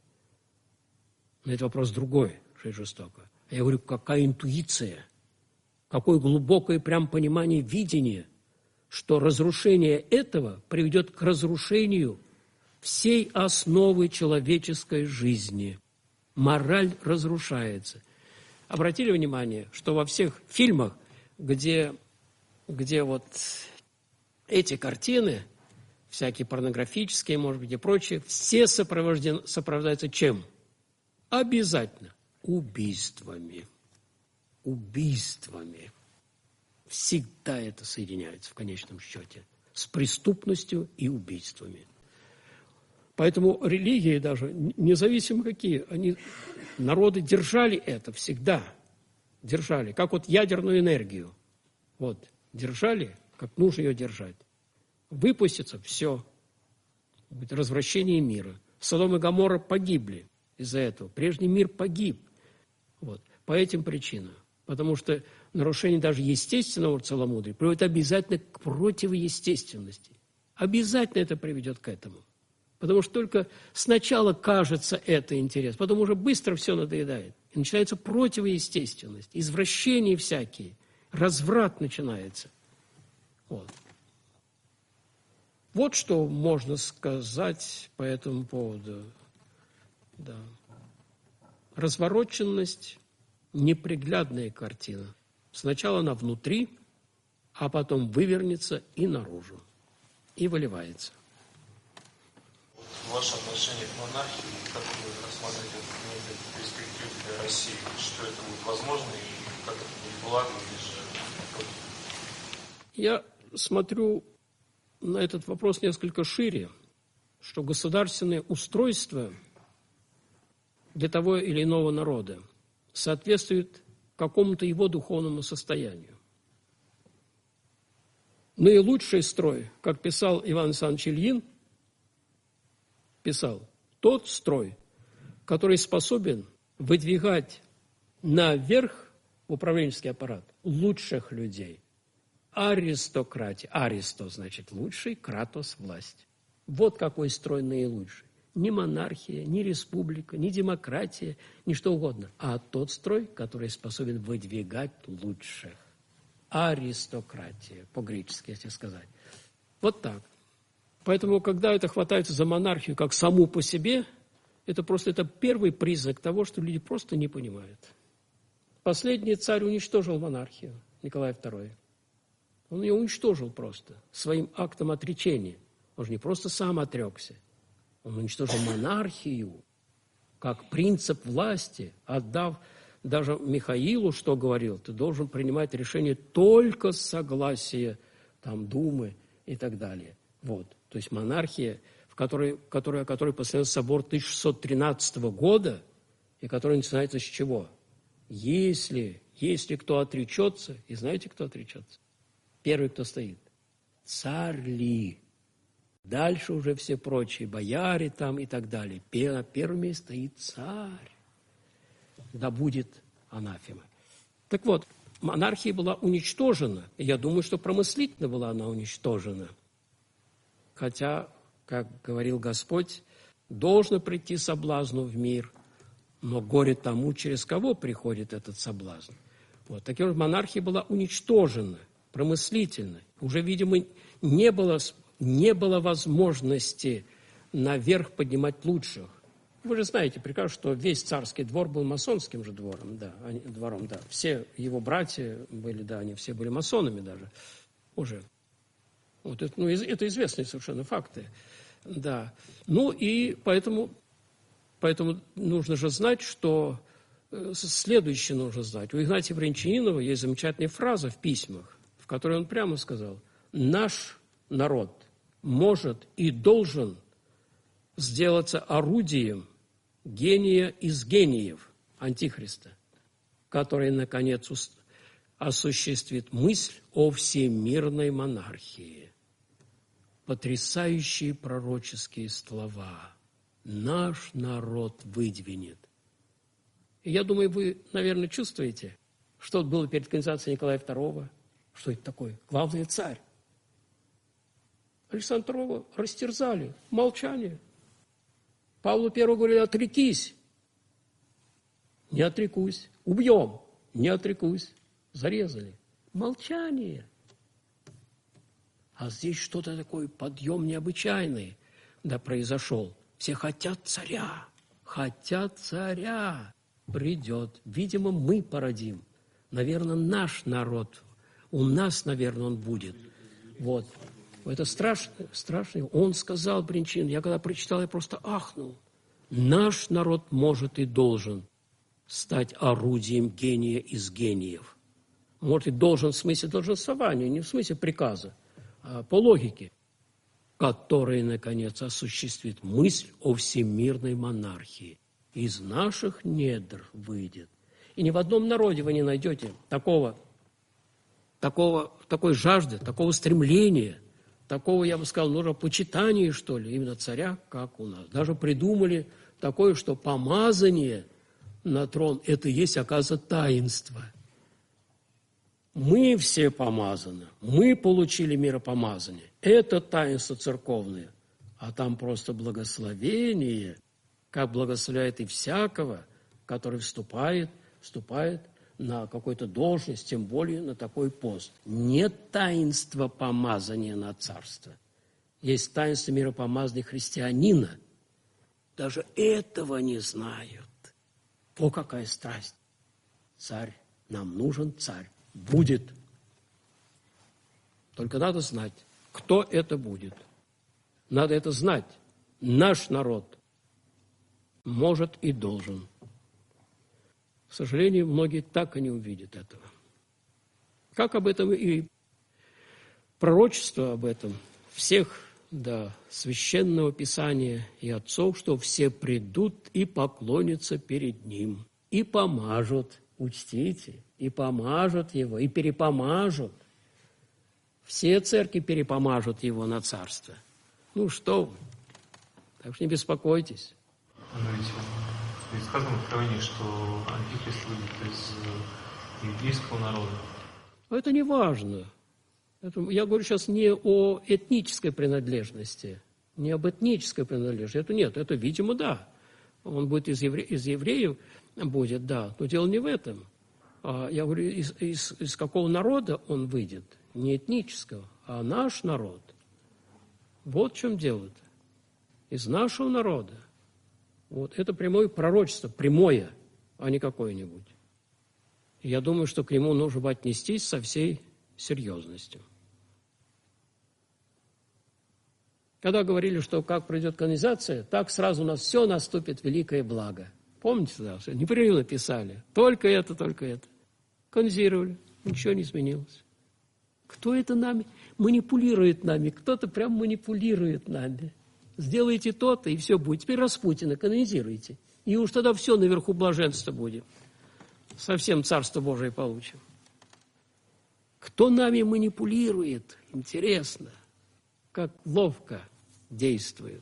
Но это вопрос другой, что жестоко. Я говорю, какая интуиция, какое глубокое прям понимание, видение, что разрушение этого приведет к разрушению всей основы человеческой жизни. Мораль разрушается. Обратили внимание, что во всех фильмах, где, где вот эти картины, всякие порнографические, может быть, и прочие, все сопровождены, сопровождаются чем? Обязательно убийствами. Убийствами. Всегда это соединяется в конечном счете с преступностью и убийствами. Поэтому религии даже, независимо какие, они, народы держали это всегда. Держали. Как вот ядерную энергию. Вот. Держали, как нужно ее держать. Выпустится – все. Будет развращение мира. Содом и Гоморра погибли из-за этого. Прежний мир погиб. Вот. По этим причинам. Потому что нарушение даже естественного целомудрия приводит обязательно к противоестественности. Обязательно это приведет к этому. Потому что только сначала кажется это интерес, потом уже быстро все надоедает. И начинается противоестественность, извращения всякие, разврат начинается. Вот. Вот что можно сказать по этому поводу. Да. Развороченность – неприглядная картина. Сначала она внутри, а потом вывернется и наружу, и выливается. Ваше отношение к монархии, как вы рассматриваете это в перспективе для России? Что это будет возможно и как это будет благо или же... Я смотрю на этот вопрос несколько шире, что государственное устройство для того или иного народа соответствует какому-то его духовному состоянию. Наилучший строй, как писал Иван Александрович Ильин, писал, тот строй, который способен выдвигать наверх в управленческий аппарат лучших людей. Аристократия. Аристо значит лучший, кратос – власть. Вот какой строй наилучший. Не монархия, не республика, не демократия, ни что угодно, а тот строй, который способен выдвигать лучших. Аристократия, по-гречески, если сказать. Вот так. Поэтому, когда это хватается за монархию как саму по себе, это просто это первый признак того, что люди просто не понимают. Последний царь уничтожил монархию, Николай второй. Он ее уничтожил просто своим актом отречения. Он же не просто сам отрекся. Он уничтожил монархию как принцип власти, отдав даже Михаилу, что говорил, ты должен принимать решение только с согласия там, Думы и так далее. Вот. То есть монархия, в которой, в которой, о которой постановил собор тысяча шестьсот тринадцатого года, и которая начинается с чего? Если, если кто отречется, и знаете, кто отречется? Первый, кто стоит. Царь ли? Дальше уже все прочие, бояре там и так далее. На первом месте стоит царь. Да будет анафема. Так вот, монархия была уничтожена. И я думаю, что промыслительно была она уничтожена. Хотя, как говорил Господь, должно прийти соблазну в мир, но горе тому, через кого приходит этот соблазн. Вот. Так вот, монархия была уничтожена промыслительно. Уже, видимо, не было, не было возможности наверх поднимать лучших. Вы же знаете прекрасно, что весь царский двор был масонским же двором, да, они, двором, да. Все его братья были, да, они все были масонами даже уже. Вот это, ну, это известные совершенно факты, да. Ну и поэтому, поэтому нужно же знать, что следующее нужно знать. У Игнатия Брянчанинова есть замечательная фраза в письмах, в которой он прямо сказал: наш народ может и должен сделаться орудием гения из гениев Антихриста, который, наконец, осуществит мысль о всемирной монархии. Потрясающие пророческие слова. Наш народ выдвинет. И я думаю, вы, наверное, чувствуете, что было перед канонизацией Николая второго, что это такое? Главный царь. Александра второго растерзали, молчание. Павлу первому говорили: отрекись. Не отрекусь. Убьем. Не отрекусь. Зарезали. Молчание. А здесь что-то такое, подъем необычайный, да, произошел. Все хотят царя. Хотят царя. Придет. Видимо, мы породим. Наверное, наш народ. У нас, наверное, он будет. Вот. Это страшно, страшно. Он сказал, Брянчин, я когда прочитал, я просто ахнул. Наш народ может и должен стать орудием гения из гениев. Может, и должен в смысле долженствования, не в смысле приказа, а по логике, который, наконец, осуществит мысль о всемирной монархии. Из наших недр выйдет. И ни в одном народе вы не найдете такого, такого, такой жажды, такого стремления, такого, я бы сказал, нужно почитания, что ли, именно царя, как у нас. Даже придумали такое, что помазание на трон – это есть, оказывается, таинство. Мы все помазаны, мы получили миропомазание. Это таинство церковное, а там просто благословение, как благословляет и всякого, который вступает, вступает на какую-то должность, тем более на такой пост. Нет таинства помазания на царство. Есть таинство миропомазания христианина. Даже этого не знают. О, какая страсть! Царь, нам нужен царь. Будет. Только надо знать, кто это будет. Надо это знать. Наш народ может и должен. К сожалению, многие так и не увидят этого. Как об этом и пророчество об этом всех да, Священного Писания и отцов, что все придут и поклонятся перед Ним, и помажут, учтите, и помажут Его, и перепомажут. Все церкви перепомажут Его на царство. Ну что вы, так что не беспокойтесь. Но ведь сказано в Откровении, что Антихрист выйдет из еврейского народа. Это не важно. Это, я говорю сейчас не о этнической принадлежности, не об этнической принадлежности. Это нет, это, видимо, да. Он будет из, евре, из евреев, будет, да. Но дело не в этом. А я говорю, из, из, из какого народа он выйдет? Не этнического, а наш народ. Вот в чем дело-то. Из нашего народа. Вот это прямое пророчество, прямое, а не какое-нибудь. И я думаю, что к нему нужно отнестись со всей серьезностью. Когда говорили, что как пройдет канонизация, так сразу у нас все наступит великое благо. Помните, да, непрерывно писали. Только это, только это. Канонизировали, ничего не изменилось. Кто это нами? Манипулирует нами. Кто-то прям манипулирует нами. Сделайте то-то, и все будет. Теперь Распутина канонизируйте. И уж тогда все наверху блаженства будет. Совсем Царство Божие получим. Кто нами манипулирует? Интересно. Как ловко действует.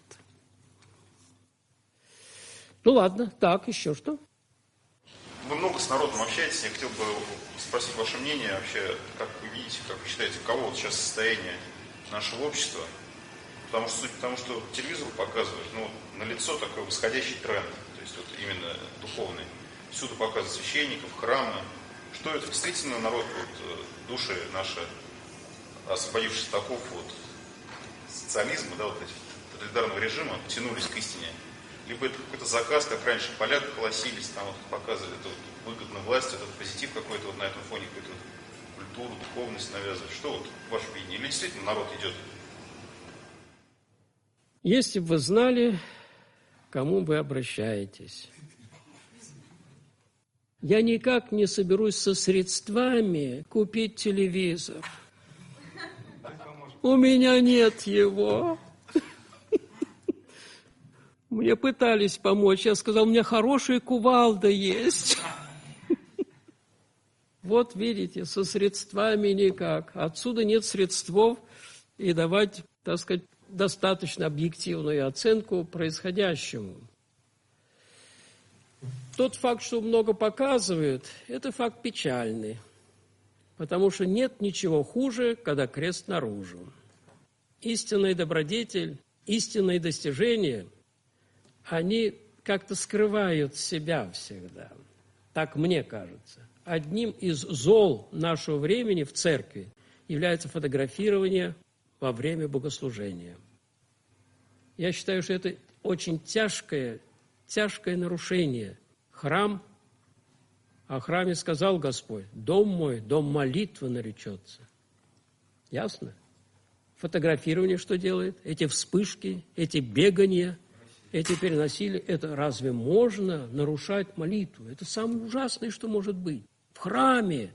Ну ладно, так, еще что? Вы много с народом общаетесь. Я хотел бы спросить ваше мнение вообще, как вы видите, как вы считаете, каково вот сейчас состояние нашего общества? Потому что, суть потому что телевизор показывает, ну, налицо такой восходящий тренд, то есть вот именно духовный. Всюду показывают священников, храмы. Что это действительно народ, вот, души наши, освободившись от оков вот, социализма, да, вот этих тоталитарного режима, потянулись к истине. Либо это какой-то заказ, как раньше поляки колосились, там вот показывали, это вот выгодно власть, этот позитив какой-то вот на этом фоне, какую-то культуру, духовность навязывать. Что вот ваше видение? Или действительно народ идет? Если бы вы знали, к кому вы обращаетесь. Я никак не соберусь со средствами купить телевизор. У меня нет его. Мне пытались помочь. Я сказал, у меня хорошая кувалда есть. Вот видите, со средствами никак. Отсюда нет средств и давать, так сказать, достаточно объективную оценку происходящему. Тот факт, что много показывают, это факт печальный, потому что нет ничего хуже, когда крест наружу. Истинный добродетель, истинные достижения, они как-то скрывают себя всегда. Так мне кажется. Одним из зол нашего времени в церкви является фотографирование во время богослужения. Я считаю, что это очень тяжкое, тяжкое нарушение. Храм, о храме сказал Господь, дом мой, дом молитвы наречется. Ясно? Фотографирование что делает? Эти вспышки, эти бегания, эти переносили. Это разве можно нарушать молитву? Это самое ужасное, что может быть. В храме.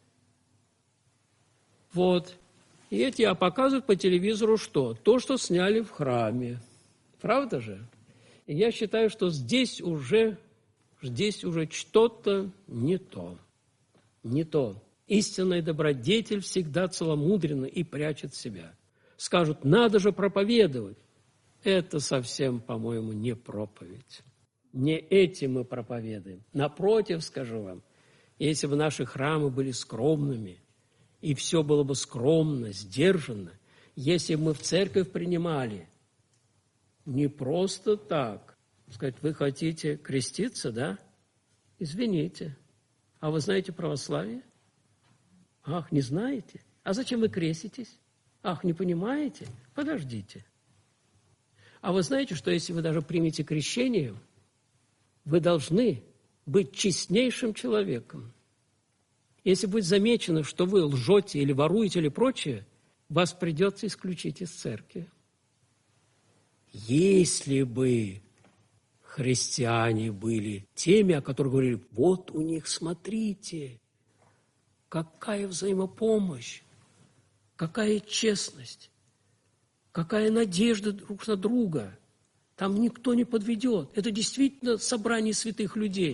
Вот. И эти а показывают по телевизору что? То, что сняли в храме. Правда же? И я считаю, что здесь уже, здесь уже что-то не то. Не то. Истинный добродетель всегда целомудренна и прячет себя. Скажут, надо же проповедовать. Это совсем, по-моему, не проповедь. Не этим мы проповедуем. Напротив, скажу вам, если бы наши храмы были скромными, и все было бы скромно, сдержанно, если бы мы в церковь принимали не просто так, сказать, вы хотите креститься, да? Извините. А вы знаете православие? Ах, не знаете? А зачем вы креститесь? Ах, не понимаете? Подождите. А вы знаете, что если вы даже примете крещение, вы должны быть честнейшим человеком. Если будет замечено, что вы лжете или воруете или прочее, вас придется исключить из церкви. Если бы христиане были теми, о которых говорили, вот у них, смотрите, какая взаимопомощь, какая честность. Какая надежда друг на друга. Там никто не подведет. Это действительно собрание святых людей.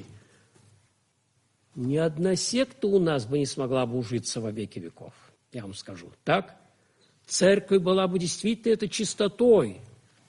Ни одна секта у нас бы не смогла бы ужиться во веки веков. Я вам скажу. Так? Церковь была бы действительно это чистотой.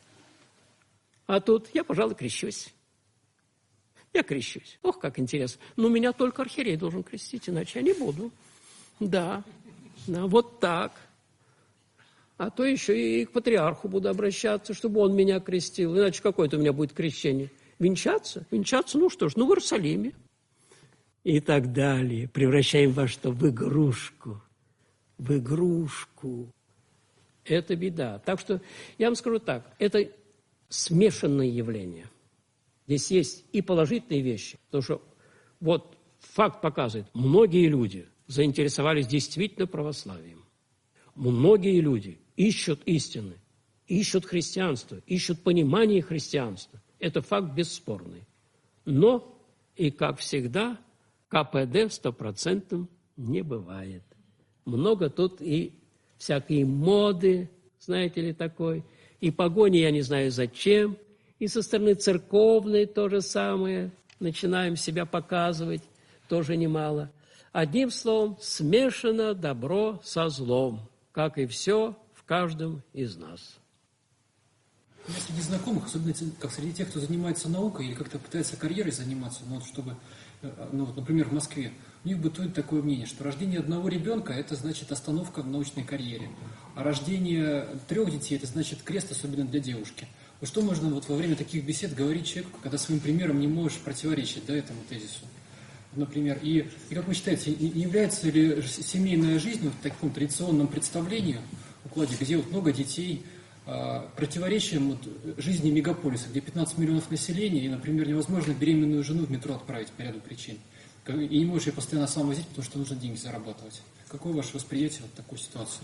А тут я, пожалуй, крещусь. Я крещусь. Ох, как интересно. Но меня только архиерей должен крестить, иначе я не буду. Да, да, вот так. А то еще и к патриарху буду обращаться, чтобы он меня крестил. Иначе какое-то у меня будет крещение. Венчаться? Венчаться, ну что ж, ну в Иерусалиме. И так далее. Превращаем во что? В игрушку. В игрушку. Это беда. Так что я вам скажу так. Это смешанное явление. Здесь есть и положительные вещи. Потому что вот факт показывает, многие люди заинтересовались действительно православием. Многие люди ищут истины, ищут христианство, ищут понимание христианства. Это факт бесспорный. Но, и как всегда, ка пэ дэ стопроцентным не бывает. Много тут и всякие моды, знаете ли, такой, и погони я не знаю зачем, и со стороны церковной то же самое, начинаем себя показывать, тоже немало. Одним словом, смешано добро со злом, как и все в каждом из нас. У меня среди знакомых, особенно как среди тех, кто занимается наукой или как-то пытается карьерой заниматься, ну, вот, чтобы, ну, вот, например, в Москве, у них бытует такое мнение, что рождение одного ребенка – это значит остановка в научной карьере, а рождение трех детей – это значит крест, особенно для девушки. Вот что можно вот во время таких бесед говорить человеку, когда своим примером не можешь противоречить, да, этому тезису? Например, и, и как вы считаете, является ли семейная жизнь вот в таком традиционном представлении, укладе, где вот много детей, противоречием вот жизни мегаполиса, где пятнадцать миллионов населения, и, например, невозможно беременную жену в метро отправить по ряду причин. И не можешь ее постоянно сам возить, потому что нужно деньги зарабатывать. Какое ваше восприятие вот такой ситуации?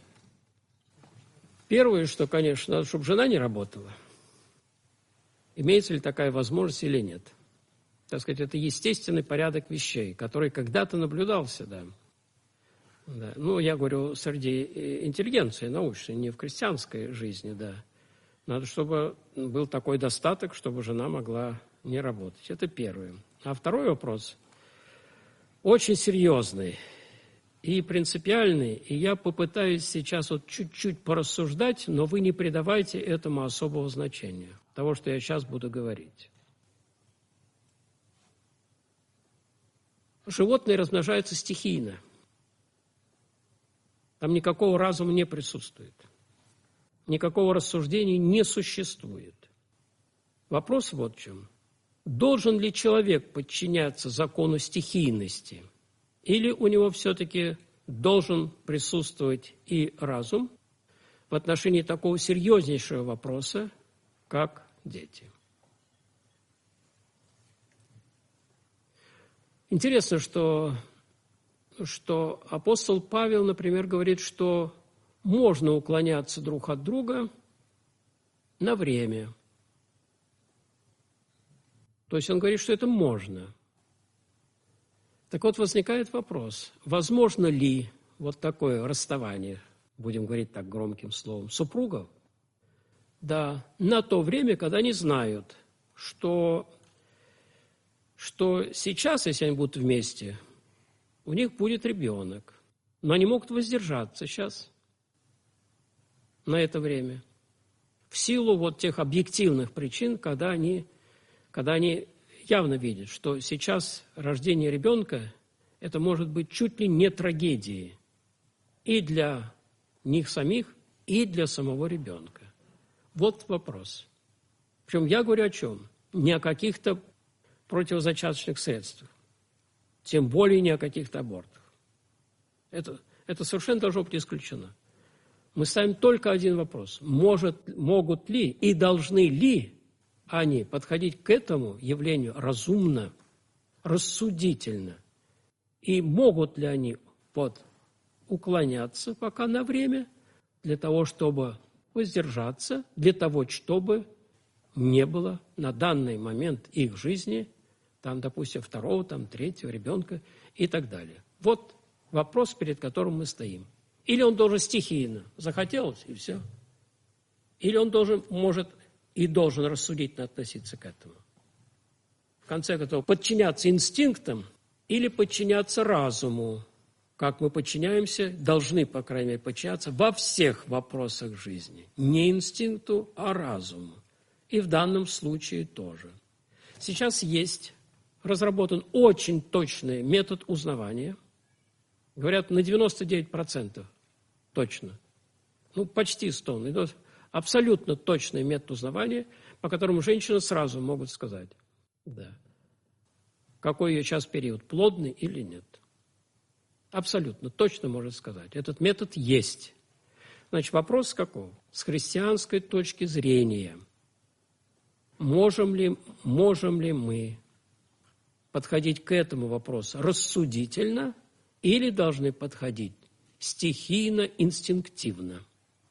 Первое, что, конечно, надо, чтобы жена не работала. Имеется ли такая возможность или нет? Так сказать, это естественный порядок вещей, который когда-то наблюдался, да. Да. Ну, я говорю, среди интеллигенции научной, не в крестьянской жизни, да. Надо, чтобы был такой достаток, чтобы жена могла не работать. Это первое. А второй вопрос очень серьезный и принципиальный, и я попытаюсь сейчас вот чуть-чуть порассуждать, но вы не придавайте этому особого значения, того, что я сейчас буду говорить. Животные размножаются стихийно. Там никакого разума не присутствует. Никакого рассуждения не существует. Вопрос вот в чем. Должен ли человек подчиняться закону стихийности? Или у него все-таки должен присутствовать и разум в отношении такого серьезнейшего вопроса, как дети? Интересно, что, что апостол Павел, например, говорит, что можно уклоняться друг от друга на время. То есть он говорит, что это можно. Так вот, возникает вопрос, возможно ли вот такое расставание, будем говорить так громким словом, супругов, да, на то время, когда они знают, что... что сейчас, если они будут вместе, у них будет ребенок. Но они могут воздержаться сейчас на это время. В силу вот тех объективных причин, когда они, когда они явно видят, что сейчас рождение ребенка – это может быть чуть ли не трагедией и для них самих, и для самого ребенка. Вот вопрос. Причем я говорю о чем? Не о каких-то противозачаточных средствах, тем более не о каких-то абортах. Это, это совершенно должно быть исключено. Мы ставим только один вопрос. Может, могут ли и должны ли они подходить к этому явлению разумно, рассудительно? И могут ли они вот, уклоняться пока на время для того, чтобы воздержаться, для того, чтобы не было на данный момент их жизни там, допустим, второго, там, третьего ребенка и так далее. Вот вопрос, перед которым мы стоим. Или он должен стихийно, захотелось, и все. Или он должен, может и должен рассудительно относиться к этому? В конце концов, подчиняться инстинктам или подчиняться разуму, как мы подчиняемся, должны, по крайней мере, подчиняться во всех вопросах жизни. Не инстинкту, а разуму. И в данном случае тоже. Сейчас есть разработан очень точный метод узнавания. Говорят, на девяносто девять процентов точно. Ну, почти сто. Абсолютно точный метод узнавания, по которому женщины сразу могут сказать, да, какой ее сейчас период, плодный или нет. Абсолютно точно может сказать. Этот метод есть. Значит, вопрос с какого? С христианской точки зрения. Можем ли, можем ли мы подходить к этому вопросу рассудительно или должны подходить стихийно, инстинктивно?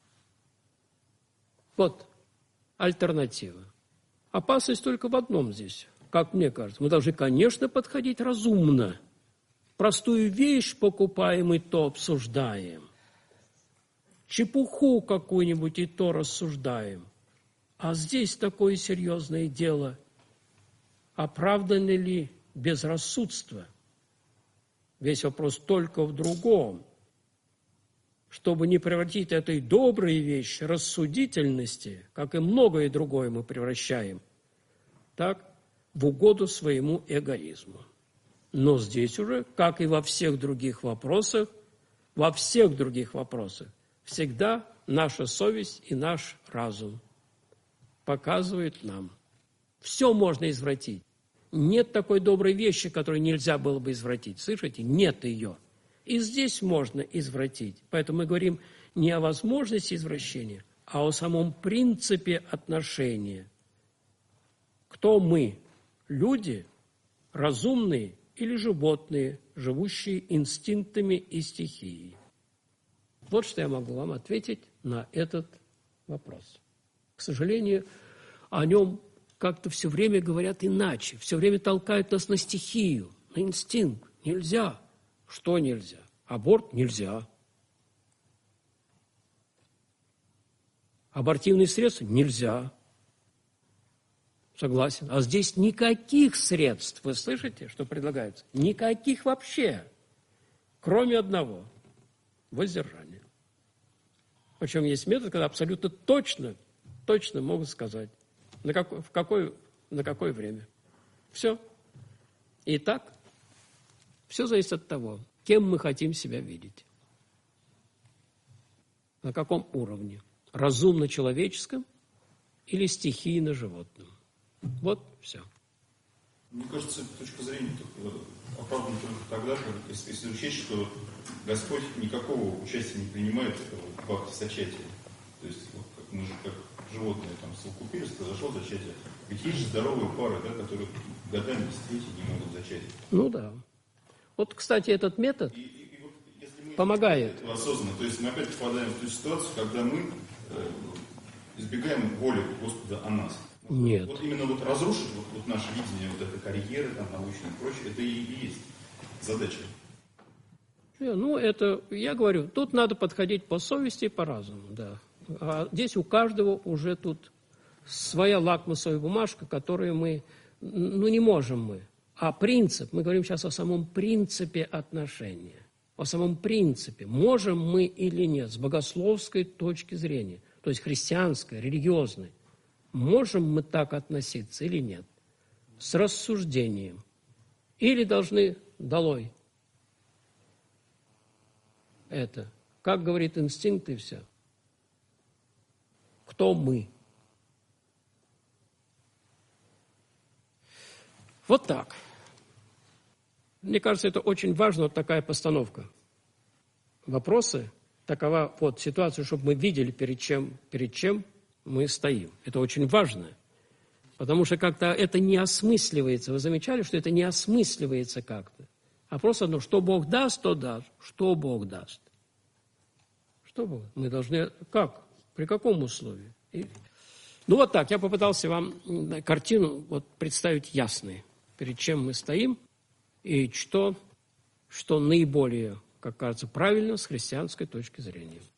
Вот альтернатива. Опасность только в одном здесь, как мне кажется. Мы должны, конечно, подходить разумно. Простую вещь покупаем и то обсуждаем. Чепуху какую-нибудь и то рассуждаем. А здесь такое серьезное дело. Оправдано ли безрассудство? Весь вопрос только в другом. Чтобы не превратить этой доброй вещи рассудительности, как и многое другое мы превращаем, так, в угоду своему эгоизму. Но здесь уже, как и во всех других вопросах, во всех других вопросах, всегда наша совесть и наш разум показывают нам. Все можно извратить. Нет такой доброй вещи, которую нельзя было бы извратить. Слышите? Нет ее. И здесь можно извратить. Поэтому мы говорим не о возможности извращения, а о самом принципе отношения. Кто мы? Люди, разумные или животные, живущие инстинктами и стихией? Вот что я могу вам ответить на этот вопрос. К сожалению, о нем как-то все время говорят иначе, все время толкают нас на стихию, на инстинкт. Нельзя. Что нельзя? Аборт нельзя. Абортивные средства нельзя. Согласен. А здесь никаких средств, вы слышите, что предлагается? Никаких вообще, кроме одного – воздержания. Причем есть метод, когда абсолютно точно, точно могут сказать, на какое, в какое, на какое время. Все. Итак, все зависит от того, кем мы хотим себя видеть. На каком уровне. Разумно-человеческом или стихийно-животном. Вот все. Мне кажется, эта точка зрения оправдана только тогда, если, если учесть, что Господь никакого участия не принимает в акте зачатия. То есть, вот, как мы же как животные там совокупились, произошло зачатие. Ведь есть же здоровые пары, да, которые годами действительно не могут зачать. Ну да. Вот, кстати, этот метод и, и, и вот, если мы помогает. Осознанно, то есть мы опять попадаем в ту ситуацию, когда мы э, избегаем воли Господа о нас. Нет. Вот именно вот разрушить вот, вот наше видение вот этой карьеры, там, научной и прочее, это и, и есть задача. Ну, это, я говорю, тут надо подходить по совести и по разуму, да. А здесь у каждого уже тут своя лакмусовая бумажка, которую мы, ну, не можем мы. А принцип, мы говорим сейчас о самом принципе отношения, о самом принципе, можем мы или нет, с богословской точки зрения, то есть христианской, религиозной, можем мы так относиться или нет, с рассуждением, или должны долой это, как говорит инстинкт и все. Кто мы? Вот так. Мне кажется, это очень важно, вот такая постановка. Вопросы, такова вот ситуация, чтобы мы видели, перед чем, перед чем мы стоим. Это очень важно, потому что как-то это не осмысливается. Вы замечали, что это не осмысливается как-то? А просто одно, что Бог даст, то даст. Что Бог даст? Что Бог? Мы должны... Как? При каком условии? И... Ну вот так, я попытался вам картину вот, представить ясной, перед чем мы стоим, и что, что наиболее, как кажется, правильно с христианской точки зрения.